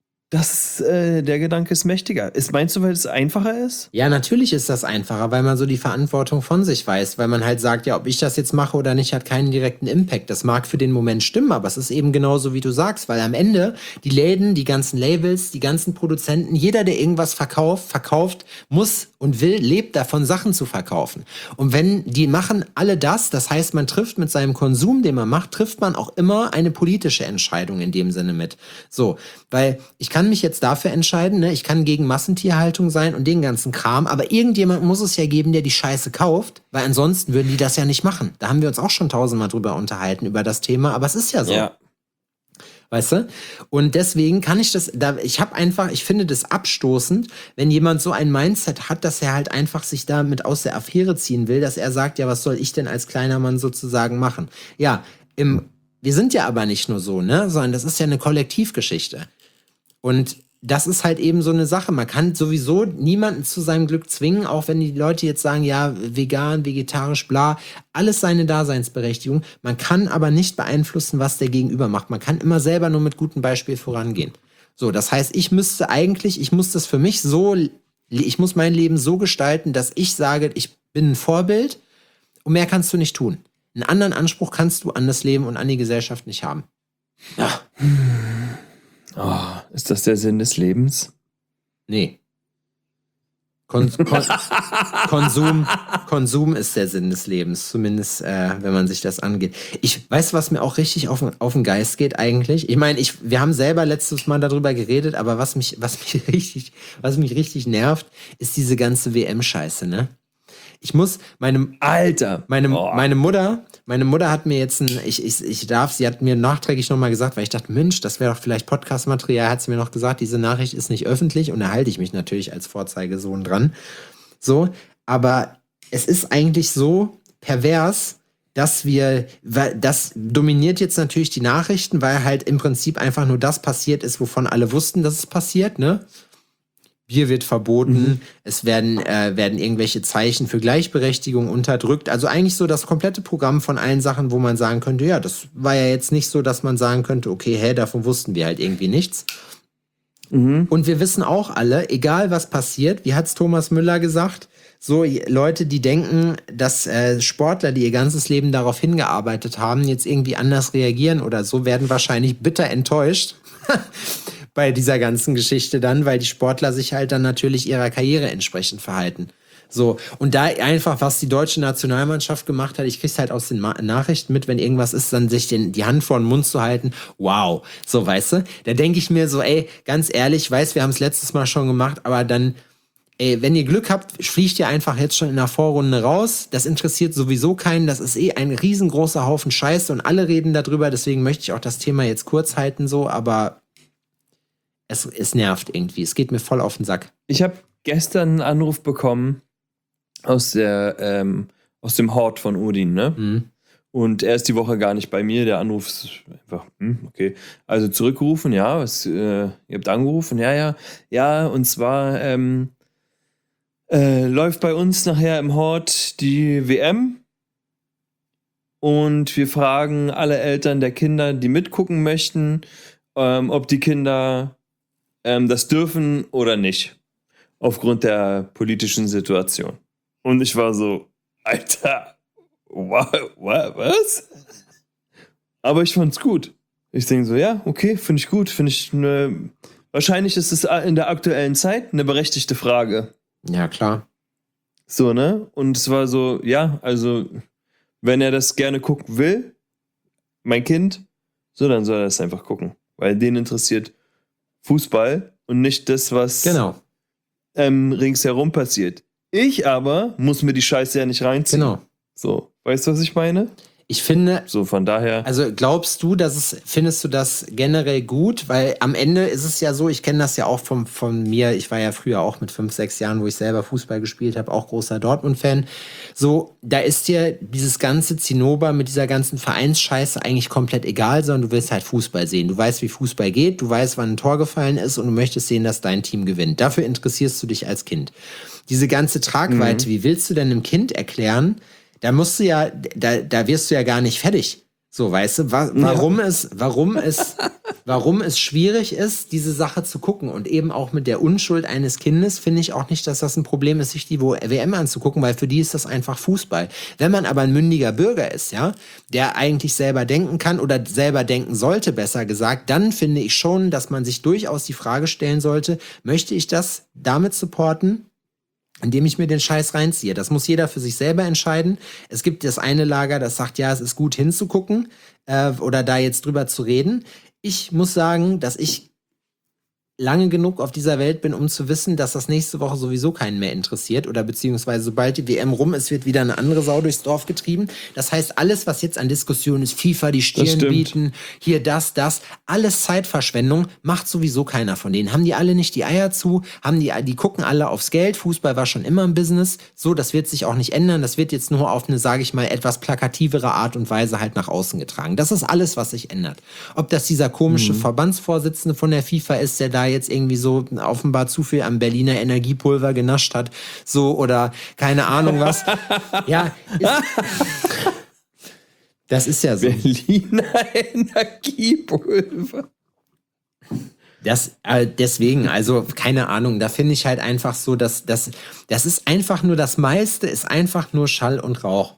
das, äh, der Gedanke ist mächtiger. Ist, meinst du, weil es einfacher ist? Ja, natürlich ist das einfacher, weil man so die Verantwortung von sich weiß, weil man halt sagt, ja, ob ich das jetzt mache oder nicht, hat keinen direkten Impact. Das mag für den Moment stimmen, aber es ist eben genauso, wie du sagst, weil am Ende die Läden, die ganzen Labels, die ganzen Produzenten, jeder, der irgendwas verkauft, verkauft, muss und will, lebt davon, Sachen zu verkaufen. Und wenn die machen alle das, das heißt, man trifft mit seinem Konsum, den man macht, trifft man auch immer eine politische Entscheidung in dem Sinne mit. So, weil ich kann mich jetzt dafür entscheiden, ne? Ich kann gegen Massentierhaltung sein und den ganzen Kram, aber irgendjemand muss es ja geben, der die Scheiße kauft, weil ansonsten würden die das ja nicht machen. Da haben wir uns auch schon tausendmal drüber unterhalten, über das Thema, aber es ist ja so. Weißt du? Und deswegen kann ich das, da, ich habe einfach, ich finde das abstoßend, wenn jemand so ein Mindset hat, dass er halt einfach sich damit aus der Affäre ziehen will, dass er sagt, ja, was soll ich denn als kleiner Mann sozusagen machen? Ja, im, wir sind ja aber nicht nur so, ne, sondern das ist ja eine Kollektivgeschichte. Und das ist halt eben so eine Sache. Man kann sowieso niemanden zu seinem Glück zwingen, auch wenn die Leute jetzt sagen, ja, vegan, vegetarisch, bla, alles seine Daseinsberechtigung. Man kann aber nicht beeinflussen, was der Gegenüber macht. Man kann immer selber nur mit gutem Beispiel vorangehen. So, das heißt, ich müsste eigentlich, ich muss das für mich so, ich muss mein Leben so gestalten, dass ich sage, ich bin ein Vorbild und mehr kannst du nicht tun. Einen anderen Anspruch kannst du an das Leben und an die Gesellschaft nicht haben. Ja. Oh, ist das der Sinn des Lebens? Nee. Kon Kon Konsum, Konsum ist der Sinn des Lebens, zumindest äh, wenn man sich das angeht. Ich weiß, was mir auch richtig auf, auf den Geist geht eigentlich. Ich meine, ich, wir haben selber letztes Mal darüber geredet, aber was mich, was mich richtig, was mich richtig nervt, ist diese ganze W M-Scheiße, ne? Ich muss, meine, Alter, meine, oh. meine Mutter, meine Mutter hat mir jetzt ein, ich, ich, ich darf, sie hat mir nachträglich nochmal gesagt, weil ich dachte, Mensch, das wäre doch vielleicht Podcast-Material, hat sie mir noch gesagt, diese Nachricht ist nicht öffentlich und da halte ich mich natürlich als Vorzeigesohn dran. So, aber es ist eigentlich so pervers, dass wir, weil das dominiert jetzt natürlich die Nachrichten, weil halt im Prinzip einfach nur das passiert ist, wovon alle wussten, dass es passiert, ne? Bier wird verboten, mhm. es werden, äh, werden irgendwelche Zeichen für Gleichberechtigung unterdrückt. Also eigentlich so das komplette Programm von allen Sachen, wo man sagen könnte, ja, das war ja jetzt nicht so, dass man sagen könnte, okay, hä, davon wussten wir halt irgendwie nichts. Mhm. Und wir wissen auch alle, egal was passiert, wie hat's Thomas Müller gesagt, so Leute, die denken, dass äh, Sportler, die ihr ganzes Leben darauf hingearbeitet haben, jetzt irgendwie anders reagieren oder so, werden wahrscheinlich bitter enttäuscht. Bei dieser ganzen Geschichte dann, weil die Sportler sich halt dann natürlich ihrer Karriere entsprechend verhalten. So, und da einfach, was die deutsche Nationalmannschaft gemacht hat, ich krieg's halt aus den Ma- Nachrichten mit, wenn irgendwas ist, dann sich den, die Hand vor den Mund zu halten, wow, so, weißt du, da denke ich mir so, ey, ganz ehrlich, ich weiß, wir haben es letztes Mal schon gemacht, aber dann, ey, wenn ihr Glück habt, fliegt ihr einfach jetzt schon in der Vorrunde raus, das interessiert sowieso keinen, das ist eh ein riesengroßer Haufen Scheiße und alle reden darüber, deswegen möchte ich auch das Thema jetzt kurz halten, so, aber Es, es nervt irgendwie. Es geht mir voll auf den Sack. Ich habe gestern einen Anruf bekommen aus, der, ähm, aus dem Hort von Odin, ne? Mhm. Und er ist die Woche gar nicht bei mir. Der Anruf ist einfach, hm, okay. Also zurückgerufen, ja, was, äh, ihr habt angerufen, ja, ja. Ja, und zwar ähm, äh, läuft bei uns nachher im Hort die W M. Und wir fragen alle Eltern der Kinder, die mitgucken möchten, ähm, ob die Kinder ähm, das dürfen oder nicht. Aufgrund der politischen Situation. Und ich war so, Alter, wa- wa- was? Aber ich fand's gut. Ich denke so, ja, okay, finde ich gut. Finde ich ne, wahrscheinlich ist es in der aktuellen Zeit eine berechtigte Frage. Ja, klar. So, ne? Und es war so, ja, also, wenn er das gerne gucken will, mein Kind, so, dann soll er das einfach gucken. Weil den interessiert Fußball und nicht das, was genau. ähm, ringsherum passiert. Ich aber muss mir die Scheiße ja nicht reinziehen. Genau. So, weißt du, was ich meine? Ich finde, so von daher. Also glaubst du, dass es, findest du das generell gut? Weil am Ende ist es ja so, ich kenne das ja auch vom, von mir, ich war ja früher auch mit fünf, sechs Jahren, wo ich selber Fußball gespielt habe, auch großer Dortmund-Fan. So, da ist dir dieses ganze Zinnober mit dieser ganzen Vereinsscheiße eigentlich komplett egal, sondern du willst halt Fußball sehen. Du weißt, wie Fußball geht, du weißt, wann ein Tor gefallen ist und du möchtest sehen, dass dein Team gewinnt. Dafür interessierst du dich als Kind. Diese ganze Tragweite, mhm. wie willst du denn einem Kind erklären, da musst du ja, da, da wirst du ja gar nicht fertig. So, weißt du, wa- warum ja. es, warum es, warum es schwierig ist, diese Sache zu gucken und eben auch mit der Unschuld eines Kindes finde ich auch nicht, dass das ein Problem ist, sich die W M anzugucken, weil für die ist das einfach Fußball. Wenn man aber ein mündiger Bürger ist, ja, der eigentlich selber denken kann oder selber denken sollte, besser gesagt, dann finde ich schon, dass man sich durchaus die Frage stellen sollte, möchte ich das damit supporten, indem ich mir den Scheiß reinziehe. Das muss jeder für sich selber entscheiden. Es gibt das eine Lager, das sagt, ja, es ist gut hinzugucken äh, oder da jetzt drüber zu reden. Ich muss sagen, dass ich lange genug auf dieser Welt bin, um zu wissen, dass das nächste Woche sowieso keinen mehr interessiert oder beziehungsweise sobald die W M rum ist, wird wieder eine andere Sau durchs Dorf getrieben. Das heißt, alles, was jetzt an Diskussion ist, FIFA, die Stirn bieten, hier das, das, alles Zeitverschwendung, macht sowieso keiner von denen. Haben die alle nicht die Eier zu, haben die, die gucken alle aufs Geld, Fußball war schon immer ein Business, so, das wird sich auch nicht ändern, das wird jetzt nur auf eine, sage ich mal, etwas plakativere Art und Weise halt nach außen getragen. Das ist alles, was sich ändert. Ob das dieser komische mhm. Verbandsvorsitzende von der FIFA ist, der da jetzt irgendwie so offenbar zu viel am Berliner Energiepulver genascht hat, so oder keine Ahnung was. Ja, ist, das ist ja so. Berliner Energiepulver. Das, äh, deswegen, also keine Ahnung, da finde ich halt einfach so, dass das, das ist einfach nur, das meiste ist einfach nur Schall und Rauch.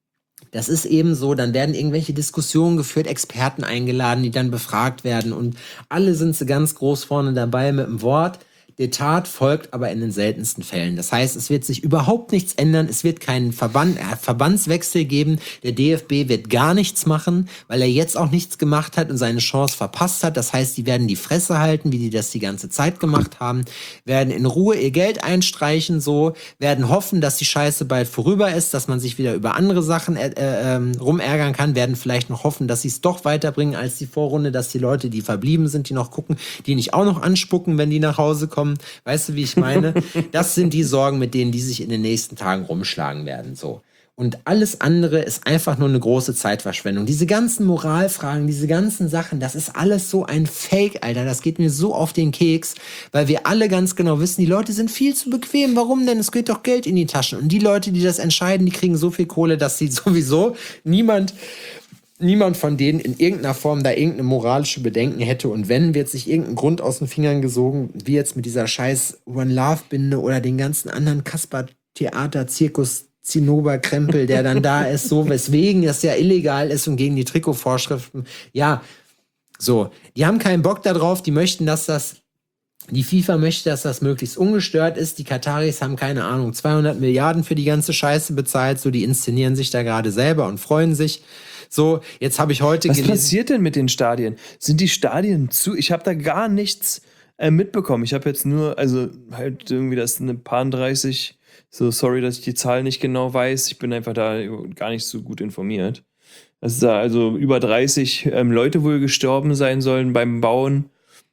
Das ist eben so, dann werden irgendwelche Diskussionen geführt, Experten eingeladen, die dann befragt werden und alle sind so ganz groß vorne dabei mit dem Wort. Die Tat folgt aber in den seltensten Fällen. Das heißt, es wird sich überhaupt nichts ändern. Es wird keinen Verband, äh, Verbandswechsel geben. Der D F B wird gar nichts machen, weil er jetzt auch nichts gemacht hat und seine Chance verpasst hat. Das heißt, die werden die Fresse halten, wie die das die ganze Zeit gemacht haben, werden in Ruhe ihr Geld einstreichen, so, werden hoffen, dass die Scheiße bald vorüber ist, dass man sich wieder über andere Sachen äh, äh, rumärgern kann, werden vielleicht noch hoffen, dass sie es doch weiterbringen als die Vorrunde, dass die Leute, die verblieben sind, die noch gucken, die nicht auch noch anspucken, wenn die nach Hause kommen. Weißt du, wie ich meine? Das sind die Sorgen, mit denen die sich in den nächsten Tagen rumschlagen werden. So. Und alles andere ist einfach nur eine große Zeitverschwendung. Diese ganzen Moralfragen, diese ganzen Sachen, das ist alles so ein Fake, Alter. Das geht mir so auf den Keks, weil wir alle ganz genau wissen, die Leute sind viel zu bequem. Warum denn? Es geht doch Geld in die Taschen. Und die Leute, die das entscheiden, die kriegen so viel Kohle, dass sie sowieso niemand... Niemand von denen in irgendeiner Form da irgendeine moralische Bedenken hätte. Und wenn, wird sich irgendein Grund aus den Fingern gesogen, wie jetzt mit dieser scheiß One-Love-Binde oder den ganzen anderen Kasper-Theater, Zirkus, Zinnober-Krempel, der dann da ist, so weswegen das ja illegal ist und gegen die Trikotvorschriften. Ja, so. Die haben keinen Bock darauf, die möchten, dass das Die FIFA möchte, dass das möglichst ungestört ist. Die Kataris haben, keine Ahnung, zweihundert Milliarden für die ganze Scheiße bezahlt. So, die inszenieren sich da gerade selber und freuen sich. So, jetzt habe ich heute Was gelesen. passiert denn mit den Stadien? Sind die Stadien zu? Ich habe da gar nichts äh, mitbekommen. Ich habe jetzt nur, also halt irgendwie das eine paar dreißig, so sorry, dass ich die Zahl nicht genau weiß. Ich bin einfach da gar nicht so gut informiert. Dass da also über dreißig ähm, Leute wohl gestorben sein sollen beim Bauen.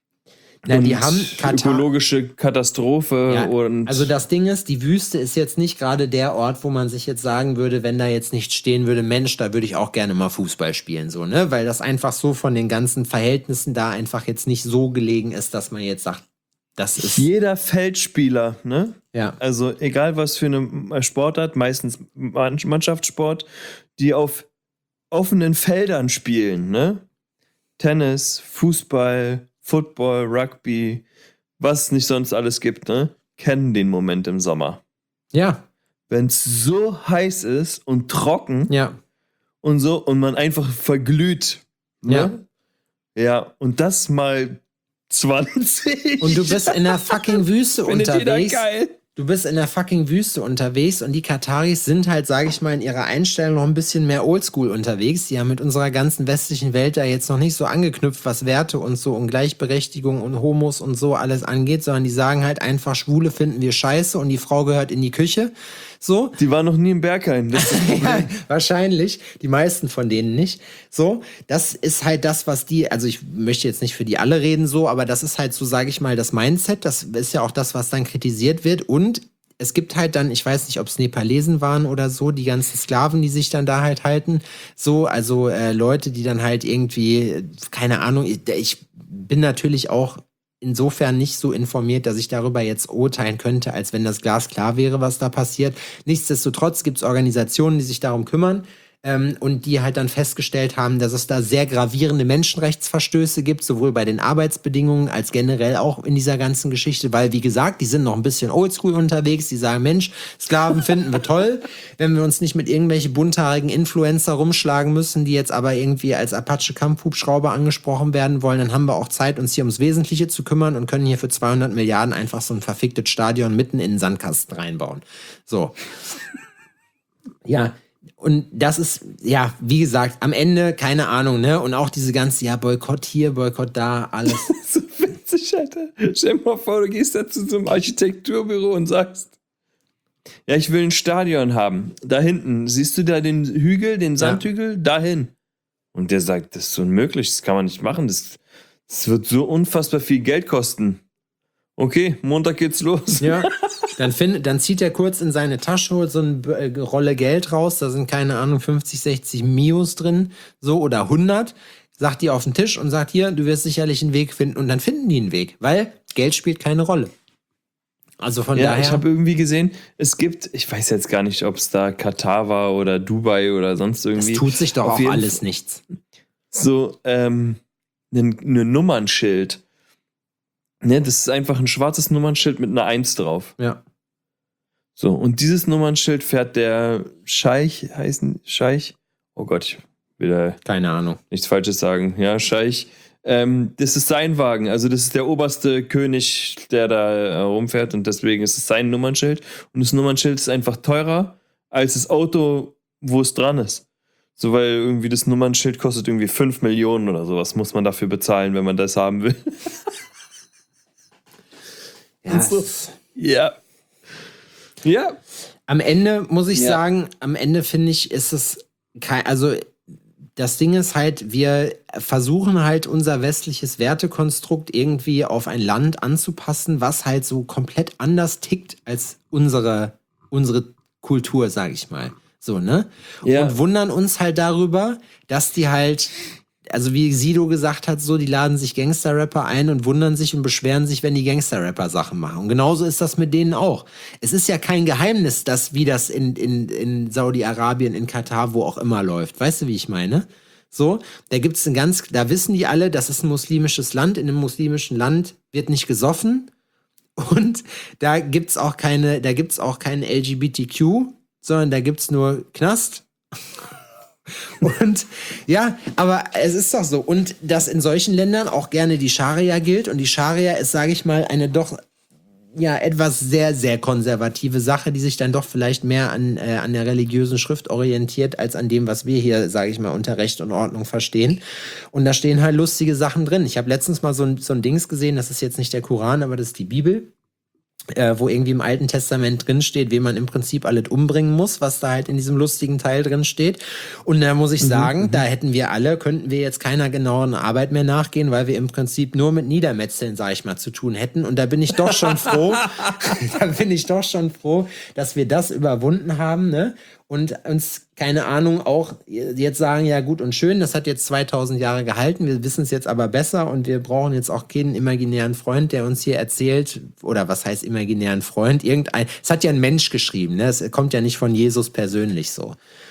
Na, die haben Katar ökologische Katastrophe. Ja, und also das Ding ist, die Wüste ist jetzt nicht gerade der Ort, wo man sich jetzt sagen würde, wenn da jetzt nicht stehen würde, Mensch, da würde ich auch gerne mal Fußball spielen, so, ne? Weil das einfach so von den ganzen Verhältnissen da einfach jetzt nicht so gelegen ist, dass man jetzt sagt, das ist... Jeder Feldspieler, ne? Ja. Also egal was für eine Sportart, meistens Mannschaftssport, die auf offenen Feldern spielen, ne? Tennis, Fußball, Football, Rugby, was es nicht sonst alles gibt, ne? Kennen den Moment im Sommer. Ja. Wenn es so heiß ist und trocken Ja. und so und man einfach verglüht. Ne? Ja. Ja, und das mal zwanzig. Und du bist in der fucking Wüste Findet unterwegs. jeder geil. Du bist in der fucking Wüste unterwegs und die Kataris sind halt, sage ich mal, in ihrer Einstellung noch ein bisschen mehr oldschool unterwegs. Die haben mit unserer ganzen westlichen Welt da jetzt noch nicht so angeknüpft, was Werte und so und Gleichberechtigung und Homos und so alles angeht, sondern die sagen halt einfach, Schwule finden wir scheiße und die Frau gehört in die Küche. So. Die waren noch nie im Berghain. Das ist das Problem. Ja, wahrscheinlich. Die meisten von denen nicht. So, das ist halt das, was die, also ich möchte jetzt nicht für die alle reden so, aber das ist halt so, sage ich mal, das Mindset. Das ist ja auch das, was dann kritisiert wird. Und es gibt halt dann, ich weiß nicht, ob es Nepalesen waren oder so, die ganzen Sklaven, die sich dann da halt halten. So, also äh, Leute, die dann halt irgendwie, keine Ahnung, ich, ich bin natürlich auch insofern nicht so informiert, dass ich darüber jetzt urteilen könnte, als wenn das Glas klar wäre, was da passiert. Nichtsdestotrotz gibt es Organisationen, die sich darum kümmern ähm, und die halt dann festgestellt haben, dass es da sehr gravierende Menschenrechtsverstöße gibt, sowohl bei den Arbeitsbedingungen als generell auch in dieser ganzen Geschichte, weil, wie gesagt, die sind noch ein bisschen oldschool unterwegs, die sagen, Mensch, Sklaven finden wir toll, wenn wir uns nicht mit irgendwelchen bunthaarigen Influencer rumschlagen müssen, die jetzt aber irgendwie als Apache-Kampfhubschrauber angesprochen werden wollen, dann haben wir auch Zeit, uns hier ums Wesentliche zu kümmern und können hier für zweihundert Milliarden einfach so ein verficktes Stadion mitten in den Sandkasten reinbauen. So. Ja, und das ist, ja, wie gesagt, am Ende, keine Ahnung, ne? Und auch diese ganze, ja, Boykott hier, Boykott da, alles. So witzig. witzig, Alter. Stell dir mal vor, du gehst da zu so einem Architekturbüro und sagst, ja, ich will ein Stadion haben. Da hinten, siehst du da den Hügel, den Sandhügel? Ja. Dahin. Und der sagt, das ist unmöglich, das kann man nicht machen. Das, das wird so unfassbar viel Geld kosten. Okay, Montag geht's los. Ja, dann, find, dann zieht er kurz in seine Tasche, holt so eine äh, Rolle Geld raus, da sind, keine Ahnung, fünfzig, sechzig Mios drin, so, oder hundert, sagt die auf den Tisch und sagt, hier, du wirst sicherlich einen Weg finden, und dann finden die einen Weg, weil Geld spielt keine Rolle. Also von ja, daher. Ich habe irgendwie gesehen, es gibt, ich weiß jetzt gar nicht, ob es da Katar war oder Dubai oder sonst irgendwie. Es tut sich doch auch alles nichts. So, ähm, ein ne Nummernschild. Ne, das ist einfach ein schwarzes Nummernschild mit einer Eins drauf. Ja. So, und dieses Nummernschild fährt der Scheich, heißen Scheich? Oh Gott, ich will da keine Ahnung. Nichts Falsches sagen. Ja, Scheich. Ähm, das ist sein Wagen, also das ist der oberste König, der da äh, rumfährt, und deswegen ist es sein Nummernschild. Und das Nummernschild ist einfach teurer als das Auto, wo es dran ist. So, weil irgendwie das Nummernschild kostet irgendwie fünf Millionen oder sowas, muss man dafür bezahlen, wenn man das haben will. Ja, so. ja. Ja. Am Ende muss ich ja. sagen, am Ende finde ich, ist es kein, also das Ding ist halt, wir versuchen halt unser westliches Wertekonstrukt irgendwie auf ein Land anzupassen, was halt so komplett anders tickt als unsere, unsere Kultur, sag ich mal. So, ne? Ja. Und wundern uns halt darüber, dass die halt, also wie Sido gesagt hat, so, die laden sich Gangster-Rapper ein und wundern sich und beschweren sich, wenn die Gangster-Rapper Sachen machen. Und genauso ist das mit denen auch. Es ist ja kein Geheimnis, dass wie das in, in, in Saudi-Arabien, in Katar, wo auch immer läuft. Weißt du, wie ich meine? So, da gibt's ein ganz, da wissen die alle, das ist ein muslimisches Land. In einem muslimischen Land wird nicht gesoffen. Und da gibt's auch keine, da gibt's auch keinen L G B T Q, sondern da gibt's nur Knast. Und ja, aber es ist doch so. Und dass in solchen Ländern auch gerne die Scharia gilt. Und die Scharia ist, sage ich mal, eine doch ja etwas sehr, sehr konservative Sache, die sich dann doch vielleicht mehr an, äh, an der religiösen Schrift orientiert, als an dem, was wir hier, sage ich mal, unter Recht und Ordnung verstehen. Und da stehen halt lustige Sachen drin. Ich habe letztens mal so ein, so ein Dings gesehen, das ist jetzt nicht der Koran, aber das ist die Bibel. Äh, wo irgendwie im Alten Testament drin steht, wen man im Prinzip alles umbringen muss, was da halt in diesem lustigen Teil drin steht. Und da muss ich mhm, sagen, mhm. da hätten wir alle, könnten wir jetzt keiner genauen Arbeit mehr nachgehen, weil wir im Prinzip nur mit Niedermetzeln, sag ich mal, zu tun hätten. Und da bin ich doch schon froh, da bin ich doch schon froh, dass wir das überwunden haben, ne? Und uns, keine Ahnung, auch jetzt sagen, ja gut und schön, das hat jetzt zweitausend Jahre gehalten, wir wissen es jetzt aber besser und wir brauchen jetzt auch keinen imaginären Freund, der uns hier erzählt, oder was heißt imaginären Freund, irgendein, es hat ja ein Mensch geschrieben, ne? Es kommt ja nicht von Jesus persönlich so.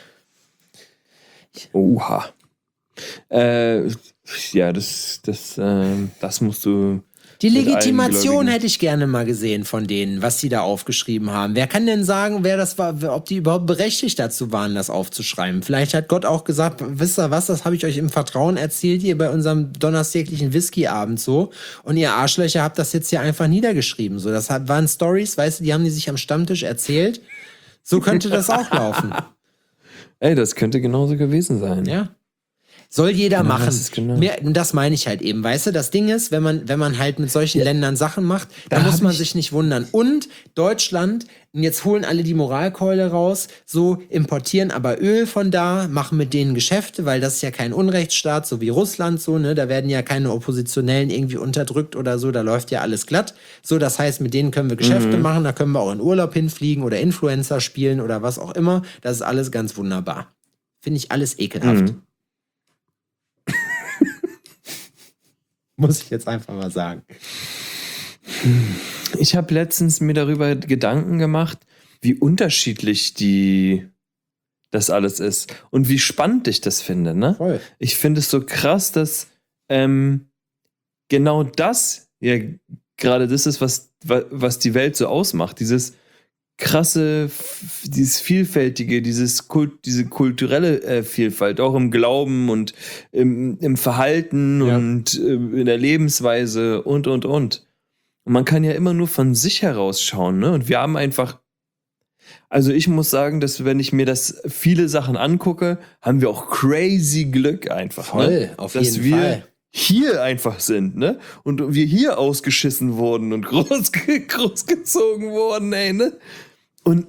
Oha. Äh, ja, das, das, äh, das musst du... Die Legitimation hätte ich gerne mal gesehen von denen, was sie da aufgeschrieben haben. Wer kann denn sagen, wer das war, ob die überhaupt berechtigt dazu waren, das aufzuschreiben? Vielleicht hat Gott auch gesagt, wisst ihr was, das habe ich euch im Vertrauen erzählt hier bei unserem donnerstäglichen Whisky-Abend so. Und ihr Arschlöcher habt das jetzt hier einfach niedergeschrieben. So, das waren Stories, weißt du, die haben die sich am Stammtisch erzählt. So könnte das auch laufen. Ey, das könnte genauso gewesen sein. Ja. Soll jeder genau, machen. Das, genau. Mehr, das meine ich halt eben, weißt du? Das Ding ist, wenn man, wenn man halt mit solchen ja. Ländern Sachen macht, dann da muss man sich nicht wundern. Und Deutschland, jetzt holen alle die Moralkeule raus, so importieren aber Öl von da, machen mit denen Geschäfte, weil das ist ja kein Unrechtsstaat, so wie Russland, so, ne? Da werden ja keine Oppositionellen irgendwie unterdrückt oder so, da läuft ja alles glatt. So, das heißt, mit denen können wir Geschäfte mhm. machen, da können wir auch in Urlaub hinfliegen oder Influencer spielen oder was auch immer. Das ist alles ganz wunderbar. Finde ich alles ekelhaft. Mhm. Muss ich jetzt einfach mal sagen. Ich habe letztens mir darüber Gedanken gemacht, wie unterschiedlich die das alles ist und wie spannend ich das finde. Ne? Voll. Ich finde es so krass, dass ähm, genau das ja gerade das ist, was, was die Welt so ausmacht. Dieses krasse, dieses vielfältige, dieses Kult, diese kulturelle äh, Vielfalt, auch im Glauben und im, im Verhalten ja. und äh, in der Lebensweise und, und, und. Und man kann ja immer nur von sich herausschauen, ne? Und wir haben einfach, also ich muss sagen, dass wenn ich mir das viele Sachen angucke, haben wir auch crazy Glück einfach. Voll, ne? auf dass jeden wir Fall. hier einfach sind, ne? Und wir hier ausgeschissen wurden und groß, großgezogen wurden, ey, ne? Und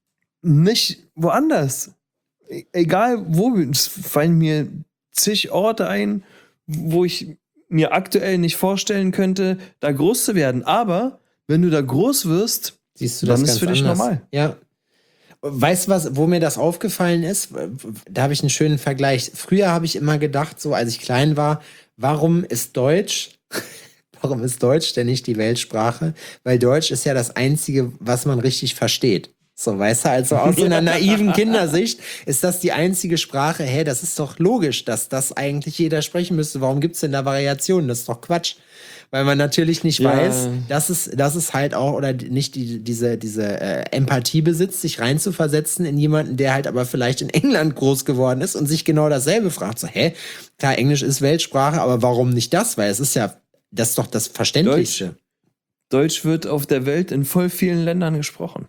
nicht woanders. E- Egal wo, es fallen mir zig Orte ein, wo ich mir aktuell nicht vorstellen könnte, da groß zu werden. Aber wenn du da groß wirst, Siehst du dann das ist ganz für dich anders. normal. Ja. Weißt du was, wo mir das aufgefallen ist? Da habe ich einen schönen Vergleich. Früher habe ich immer gedacht, so als ich klein war, warum ist Deutsch, warum ist Deutsch denn nicht die Weltsprache? Weil Deutsch ist ja das Einzige, was man richtig versteht. So, weißt du, also aus so einer naiven Kindersicht ist das die einzige Sprache. Hä, das ist doch logisch, dass das eigentlich jeder sprechen müsste. Warum gibt's denn da Variationen? Das ist doch Quatsch. Weil man natürlich nicht Ja. weiß, dass es, dass es halt auch, oder nicht die, diese, diese äh, Empathie besitzt, sich reinzuversetzen in jemanden, der halt aber vielleicht in England groß geworden ist und sich genau dasselbe fragt. So, hä, klar, Englisch ist Weltsprache, aber warum nicht das? Weil es ist ja, das ist doch das Verständlichste. Deutsch wird auf der Welt in voll vielen Ländern gesprochen.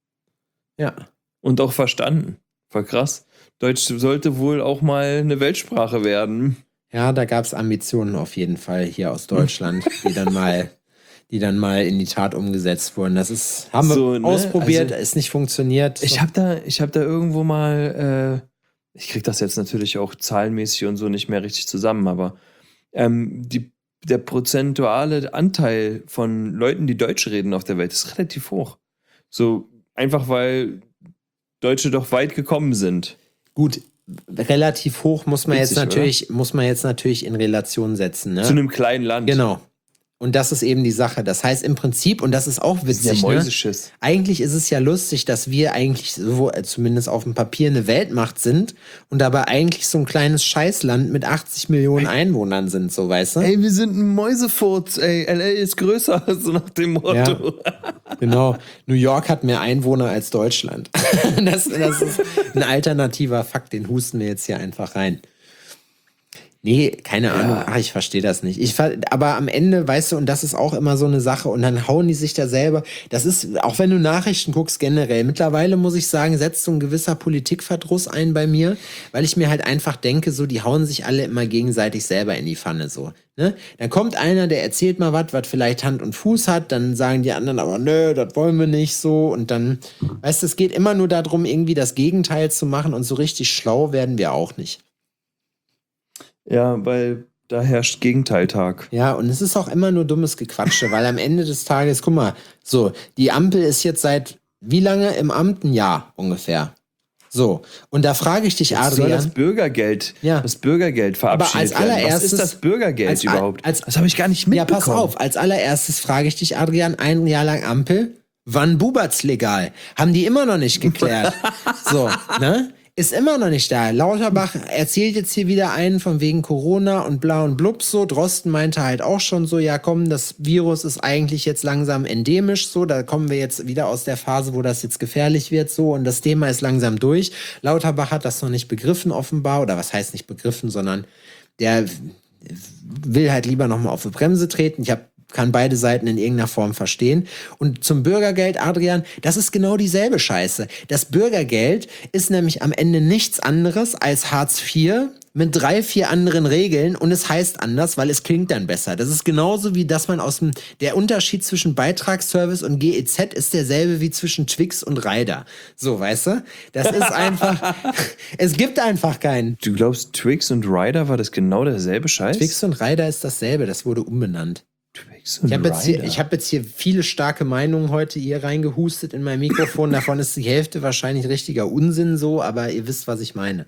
Ja. Und auch verstanden. Voll krass. Deutsch sollte wohl auch mal eine Weltsprache werden. Ja, da gab es Ambitionen auf jeden Fall hier aus Deutschland, die dann mal, die dann mal in die Tat umgesetzt wurden. Das ist, haben wir So, ne? ausprobiert, Also, ist nicht funktioniert. Ich habe da, ich hab da irgendwo mal, äh, ich krieg das jetzt natürlich auch zahlenmäßig und so nicht mehr richtig zusammen, aber ähm, die, der prozentuale Anteil von Leuten, die Deutsch reden auf der Welt, ist relativ hoch. So einfach, weil Deutsche doch weit gekommen sind. Gut, relativ hoch muss man Witzig, jetzt natürlich, muss man jetzt natürlich in Relation setzen. Ne? Zu einem kleinen Land. Genau. Und das ist eben die Sache. Das heißt im Prinzip, und das ist auch Das ist witzig, ja ne? Mäuseschiss. Eigentlich ist es ja lustig, dass wir eigentlich so, äh, zumindest auf dem Papier, eine Weltmacht sind und dabei eigentlich so ein kleines Scheißland mit achtzig Millionen Einwohnern sind, so, weißt du? Ey, wir sind ein Mäusefurz, ey. L A ist größer, so nach dem Motto. Ja. Genau. New York hat mehr Einwohner als Deutschland. das, das ist ein alternativer Fakt, den husten wir jetzt hier einfach rein. Nee, keine Ahnung. Ach, ich verstehe das nicht. Ich, ver- aber am Ende, weißt du, und das ist auch immer so eine Sache, und dann hauen die sich da selber. Das ist, auch wenn du Nachrichten guckst, generell. Mittlerweile muss ich sagen, setzt so ein gewisser Politikverdruss ein bei mir, weil ich mir halt einfach denke, so, die hauen sich alle immer gegenseitig selber in die Pfanne, so. Ne? Dann kommt einer, der erzählt mal was, was vielleicht Hand und Fuß hat, dann sagen die anderen aber, nö, das wollen wir nicht so. Und dann, weißt du, es geht immer nur darum, irgendwie das Gegenteil zu machen, und so richtig schlau werden wir auch nicht. Ja, weil da herrscht Gegenteiltag. Ja, und es ist auch immer nur dummes Gequatsche, weil am Ende des Tages, guck mal, so, die Ampel ist jetzt seit wie lange im Amt? Ein Jahr ungefähr. So, und da frage ich dich, Jetzt soll das Adrian, Bürgergeld, Ja. das Bürgergeld verabschiedet als werden. Was allererstes- ist das Bürgergeld als- überhaupt? als- das habe ich gar nicht ja, mitbekommen. pass auf, als allererstes frage ich dich, Adrian, ein Jahr lang Ampel, wann bubert's legal? Haben die immer noch nicht geklärt. So, ne? Ist immer noch nicht da. Lauterbach erzählt jetzt hier wieder einen von wegen Corona und bla und blub so. Drosten meinte halt auch schon so, ja komm, das Virus ist eigentlich jetzt langsam endemisch so. Da kommen wir jetzt wieder aus der Phase, wo das jetzt gefährlich wird so. Und das Thema ist langsam durch. Lauterbach hat das noch nicht begriffen offenbar. Oder was heißt nicht begriffen, sondern der will halt lieber noch mal auf die Bremse treten. Ich habe kann beide Seiten in irgendeiner Form verstehen. Und zum Bürgergeld, Adrian, das ist genau dieselbe Scheiße. Das Bürgergeld ist nämlich am Ende nichts anderes als Hartz vier mit drei, vier anderen Regeln, und es heißt anders, weil es klingt dann besser. Das ist genauso wie, dass man aus dem, der Unterschied zwischen Beitragsservice und G E Z ist derselbe wie zwischen Twix und Rider. So, weißt du? Das ist einfach, es gibt einfach keinen. Du glaubst, Twix und Ryder war das genau derselbe Scheiß? Twix und Rider ist dasselbe, das wurde umbenannt. Twix und Ich habe jetzt, hier- Ryder. ich hab jetzt hier viele starke Meinungen heute hier reingehustet in mein Mikrofon. Davon ist die Hälfte wahrscheinlich richtiger Unsinn so, aber ihr wisst, was ich meine.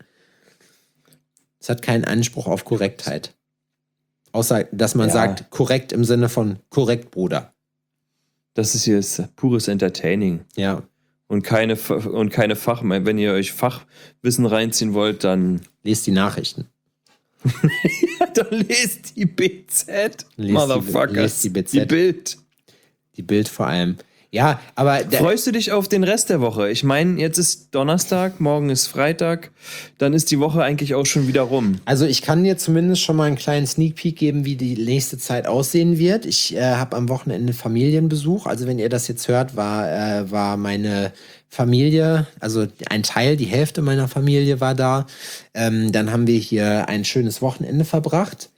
Es hat keinen Anspruch auf Korrektheit. Außer, dass man Ja. sagt, korrekt im Sinne von korrekt, Bruder. Das ist jetzt pures Entertaining. Ja, Und keine, Fa- und keine Fach. Wenn ihr euch Fachwissen reinziehen wollt, dann, lest die Nachrichten. dann lest die B Z. Lest die- Motherfuckers. lest die B Z. Die Bild. Die Bild vor allem. Ja, aber der, Freust du dich auf den Rest der Woche? Ich meine, jetzt ist Donnerstag, morgen ist Freitag, dann ist die Woche eigentlich auch schon wieder rum. also ich kann dir zumindest schon mal einen kleinen Sneak Peek geben, wie die nächste Zeit aussehen wird. Ich äh, habe am Wochenende Familienbesuch. Also wenn ihr das jetzt hört, war, äh, war meine Familie, also ein Teil, die Hälfte meiner Familie war da. Ähm, dann haben wir hier ein schönes Wochenende verbracht.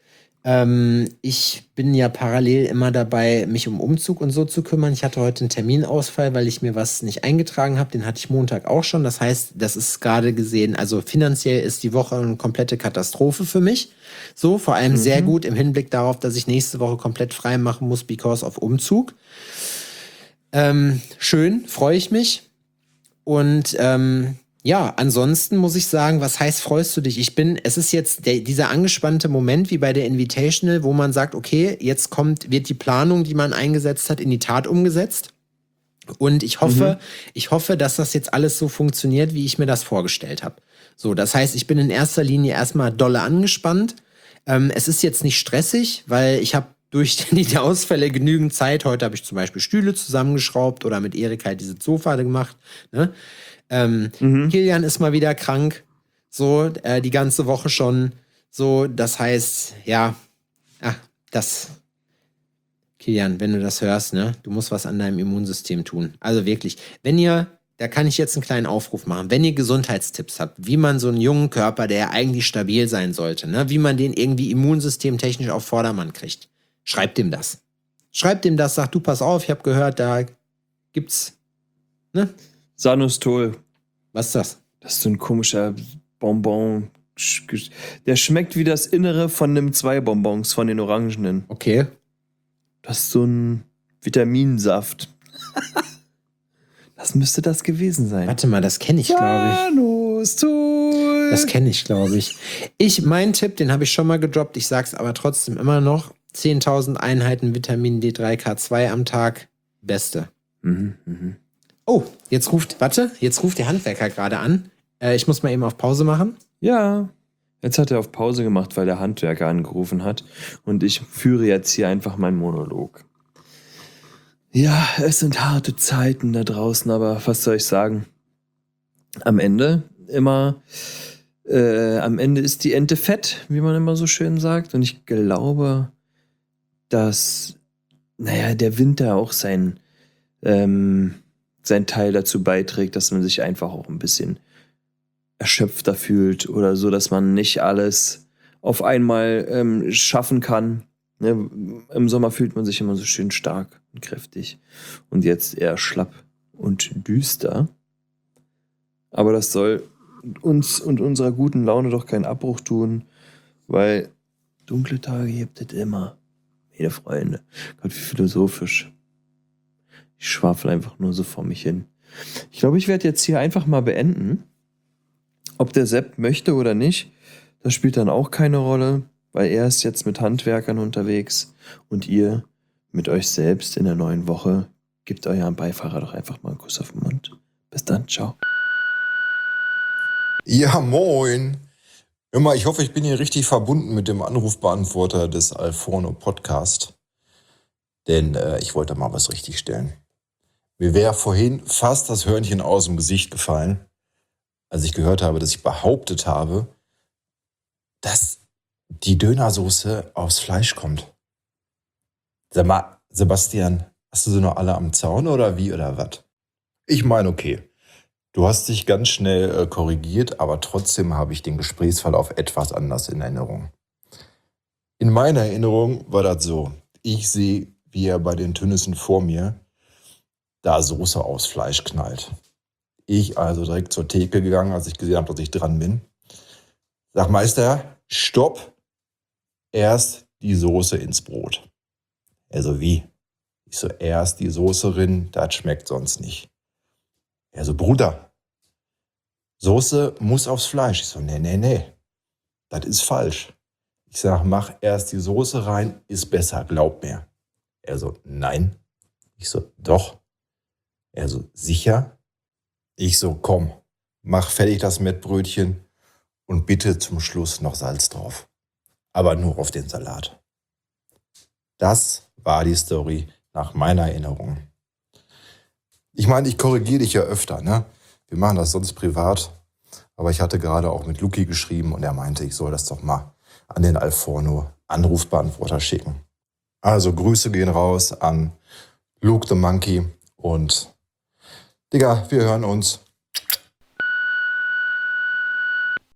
Ähm, ich bin ja parallel immer dabei, mich um Umzug und so zu kümmern. Ich hatte heute einen Terminausfall, weil ich mir was nicht eingetragen habe. Den hatte ich Montag auch schon. Das heißt, das ist gerade gesehen, also finanziell ist die Woche eine komplette Katastrophe für mich. So, vor allem Mhm. sehr gut im Hinblick darauf, dass ich nächste Woche komplett frei machen muss, because of Umzug. Ähm, schön, freue ich mich. Und ähm, ja, ansonsten muss ich sagen, was heißt, freust du dich? Ich bin, es ist jetzt der, dieser angespannte Moment wie bei der Invitational, wo man sagt, okay, jetzt kommt, wird die Planung, die man eingesetzt hat, in die Tat umgesetzt. Und ich hoffe, mhm. ich hoffe, dass das jetzt alles so funktioniert, wie ich mir das vorgestellt habe. So, das heißt, ich bin in erster Linie erstmal dolle angespannt. Ähm, es ist jetzt nicht stressig, weil ich habe durch die Ausfälle genügend Zeit. Heute habe ich zum Beispiel Stühle zusammengeschraubt oder mit Erik halt dieses Sofa gemacht. Ne? Ähm, mhm. Kilian ist mal wieder krank. So, äh, die ganze Woche schon. So, das heißt, ja, ach, das. Kilian, wenn du das hörst, ne, du musst was an deinem Immunsystem tun. Also wirklich, wenn ihr, da kann ich jetzt einen kleinen Aufruf machen, wenn ihr Gesundheitstipps habt, wie man so einen jungen Körper, der ja eigentlich stabil sein sollte, ne, wie man den irgendwie immunsystemtechnisch auf Vordermann kriegt, schreibt dem das. Schreibt dem das, sagt, du, pass auf, ich habe gehört, da gibt's, ne? Sanustol. Was ist das? Das ist so ein komischer Bonbon. Der schmeckt wie das Innere von einem zwei Bonbons, von den Orangenen. Okay. Das ist so ein Vitaminsaft. Das müsste das gewesen sein. Warte mal, das kenne ich, glaube ich. Sanustol. Das kenne ich, glaube ich. Ich, mein Tipp, den habe ich schon mal gedroppt, ich sag's aber trotzdem immer noch, zehntausend Einheiten Vitamin D drei K zwei am Tag, beste. Mhm, mhm. Oh, jetzt ruft, warte, jetzt ruft der Handwerker gerade an. Äh, ich muss mal eben auf Pause machen. Ja, jetzt hat er auf Pause gemacht, weil der Handwerker angerufen hat. Und ich führe jetzt hier einfach meinen Monolog. Ja, es sind harte Zeiten da draußen, aber was soll ich sagen? Am Ende immer, äh, am Ende ist die Ente fett, wie man immer so schön sagt. Und ich glaube, dass, naja, der Winter auch sein, ähm, sein Teil dazu beiträgt, dass man sich einfach auch ein bisschen erschöpfter fühlt oder so, dass man nicht alles auf einmal ähm, schaffen kann. Ne? Im Sommer fühlt man sich immer so schön stark und kräftig und jetzt eher schlapp und düster. Aber das soll uns und unserer guten Laune doch keinen Abbruch tun, weil dunkle Tage gibt es immer. Meine Freunde. Gott, wie philosophisch. Ich schwafel einfach nur so vor mich hin. Ich glaube, ich werde jetzt hier einfach mal beenden. Ob der Sepp möchte oder nicht, das spielt dann auch keine Rolle, weil er ist jetzt mit Handwerkern unterwegs und ihr mit euch selbst in der neuen Woche. Gebt eurem Beifahrer doch einfach mal einen Kuss auf den Mund. Bis dann, ciao. Ja, moin. Immer, ich hoffe, ich bin hier richtig verbunden mit dem Anrufbeantworter des Alforno Podcast. Denn äh, ich wollte mal was richtig stellen. Mir wäre vorhin fast das Hörnchen aus dem Gesicht gefallen, als ich gehört habe, dass ich behauptet habe, dass die Dönersoße aufs Fleisch kommt. Sag mal, Sebastian, hast du sie noch alle am Zaun oder wie oder was? Ich meine, okay, du hast dich ganz schnell äh, korrigiert, aber trotzdem habe ich den Gesprächsverlauf etwas anders in Erinnerung. In meiner Erinnerung war das so, ich sehe, wie er bei den Tönnissen vor mir da Soße aufs Fleisch knallt. Ich also direkt zur Theke gegangen, als ich gesehen habe, dass ich dran bin. Sag, Meister, stopp, erst die Soße ins Brot. Also wie? Ich so, erst die Soße rin, das schmeckt sonst nicht. Er so, Bruder, Soße muss aufs Fleisch. Ich so, nee, nee, nee, das ist falsch. Ich sag, mach erst die Soße rein, ist besser, glaub mir. Er so, nein. Ich so, doch. Er so, sicher? Ich so, komm, mach fertig das Mettbrötchen und bitte zum Schluss noch Salz drauf. Aber nur auf den Salat. Das war die Story nach meiner Erinnerung. Ich meine, ich korrigiere dich ja öfter, ne? Wir machen das sonst privat. Aber ich hatte gerade auch mit Luki geschrieben und er meinte, ich soll das doch mal an den Alforno Anrufbeantworter schicken. Also Grüße gehen raus an Luke the Monkey und Digga, wir hören uns.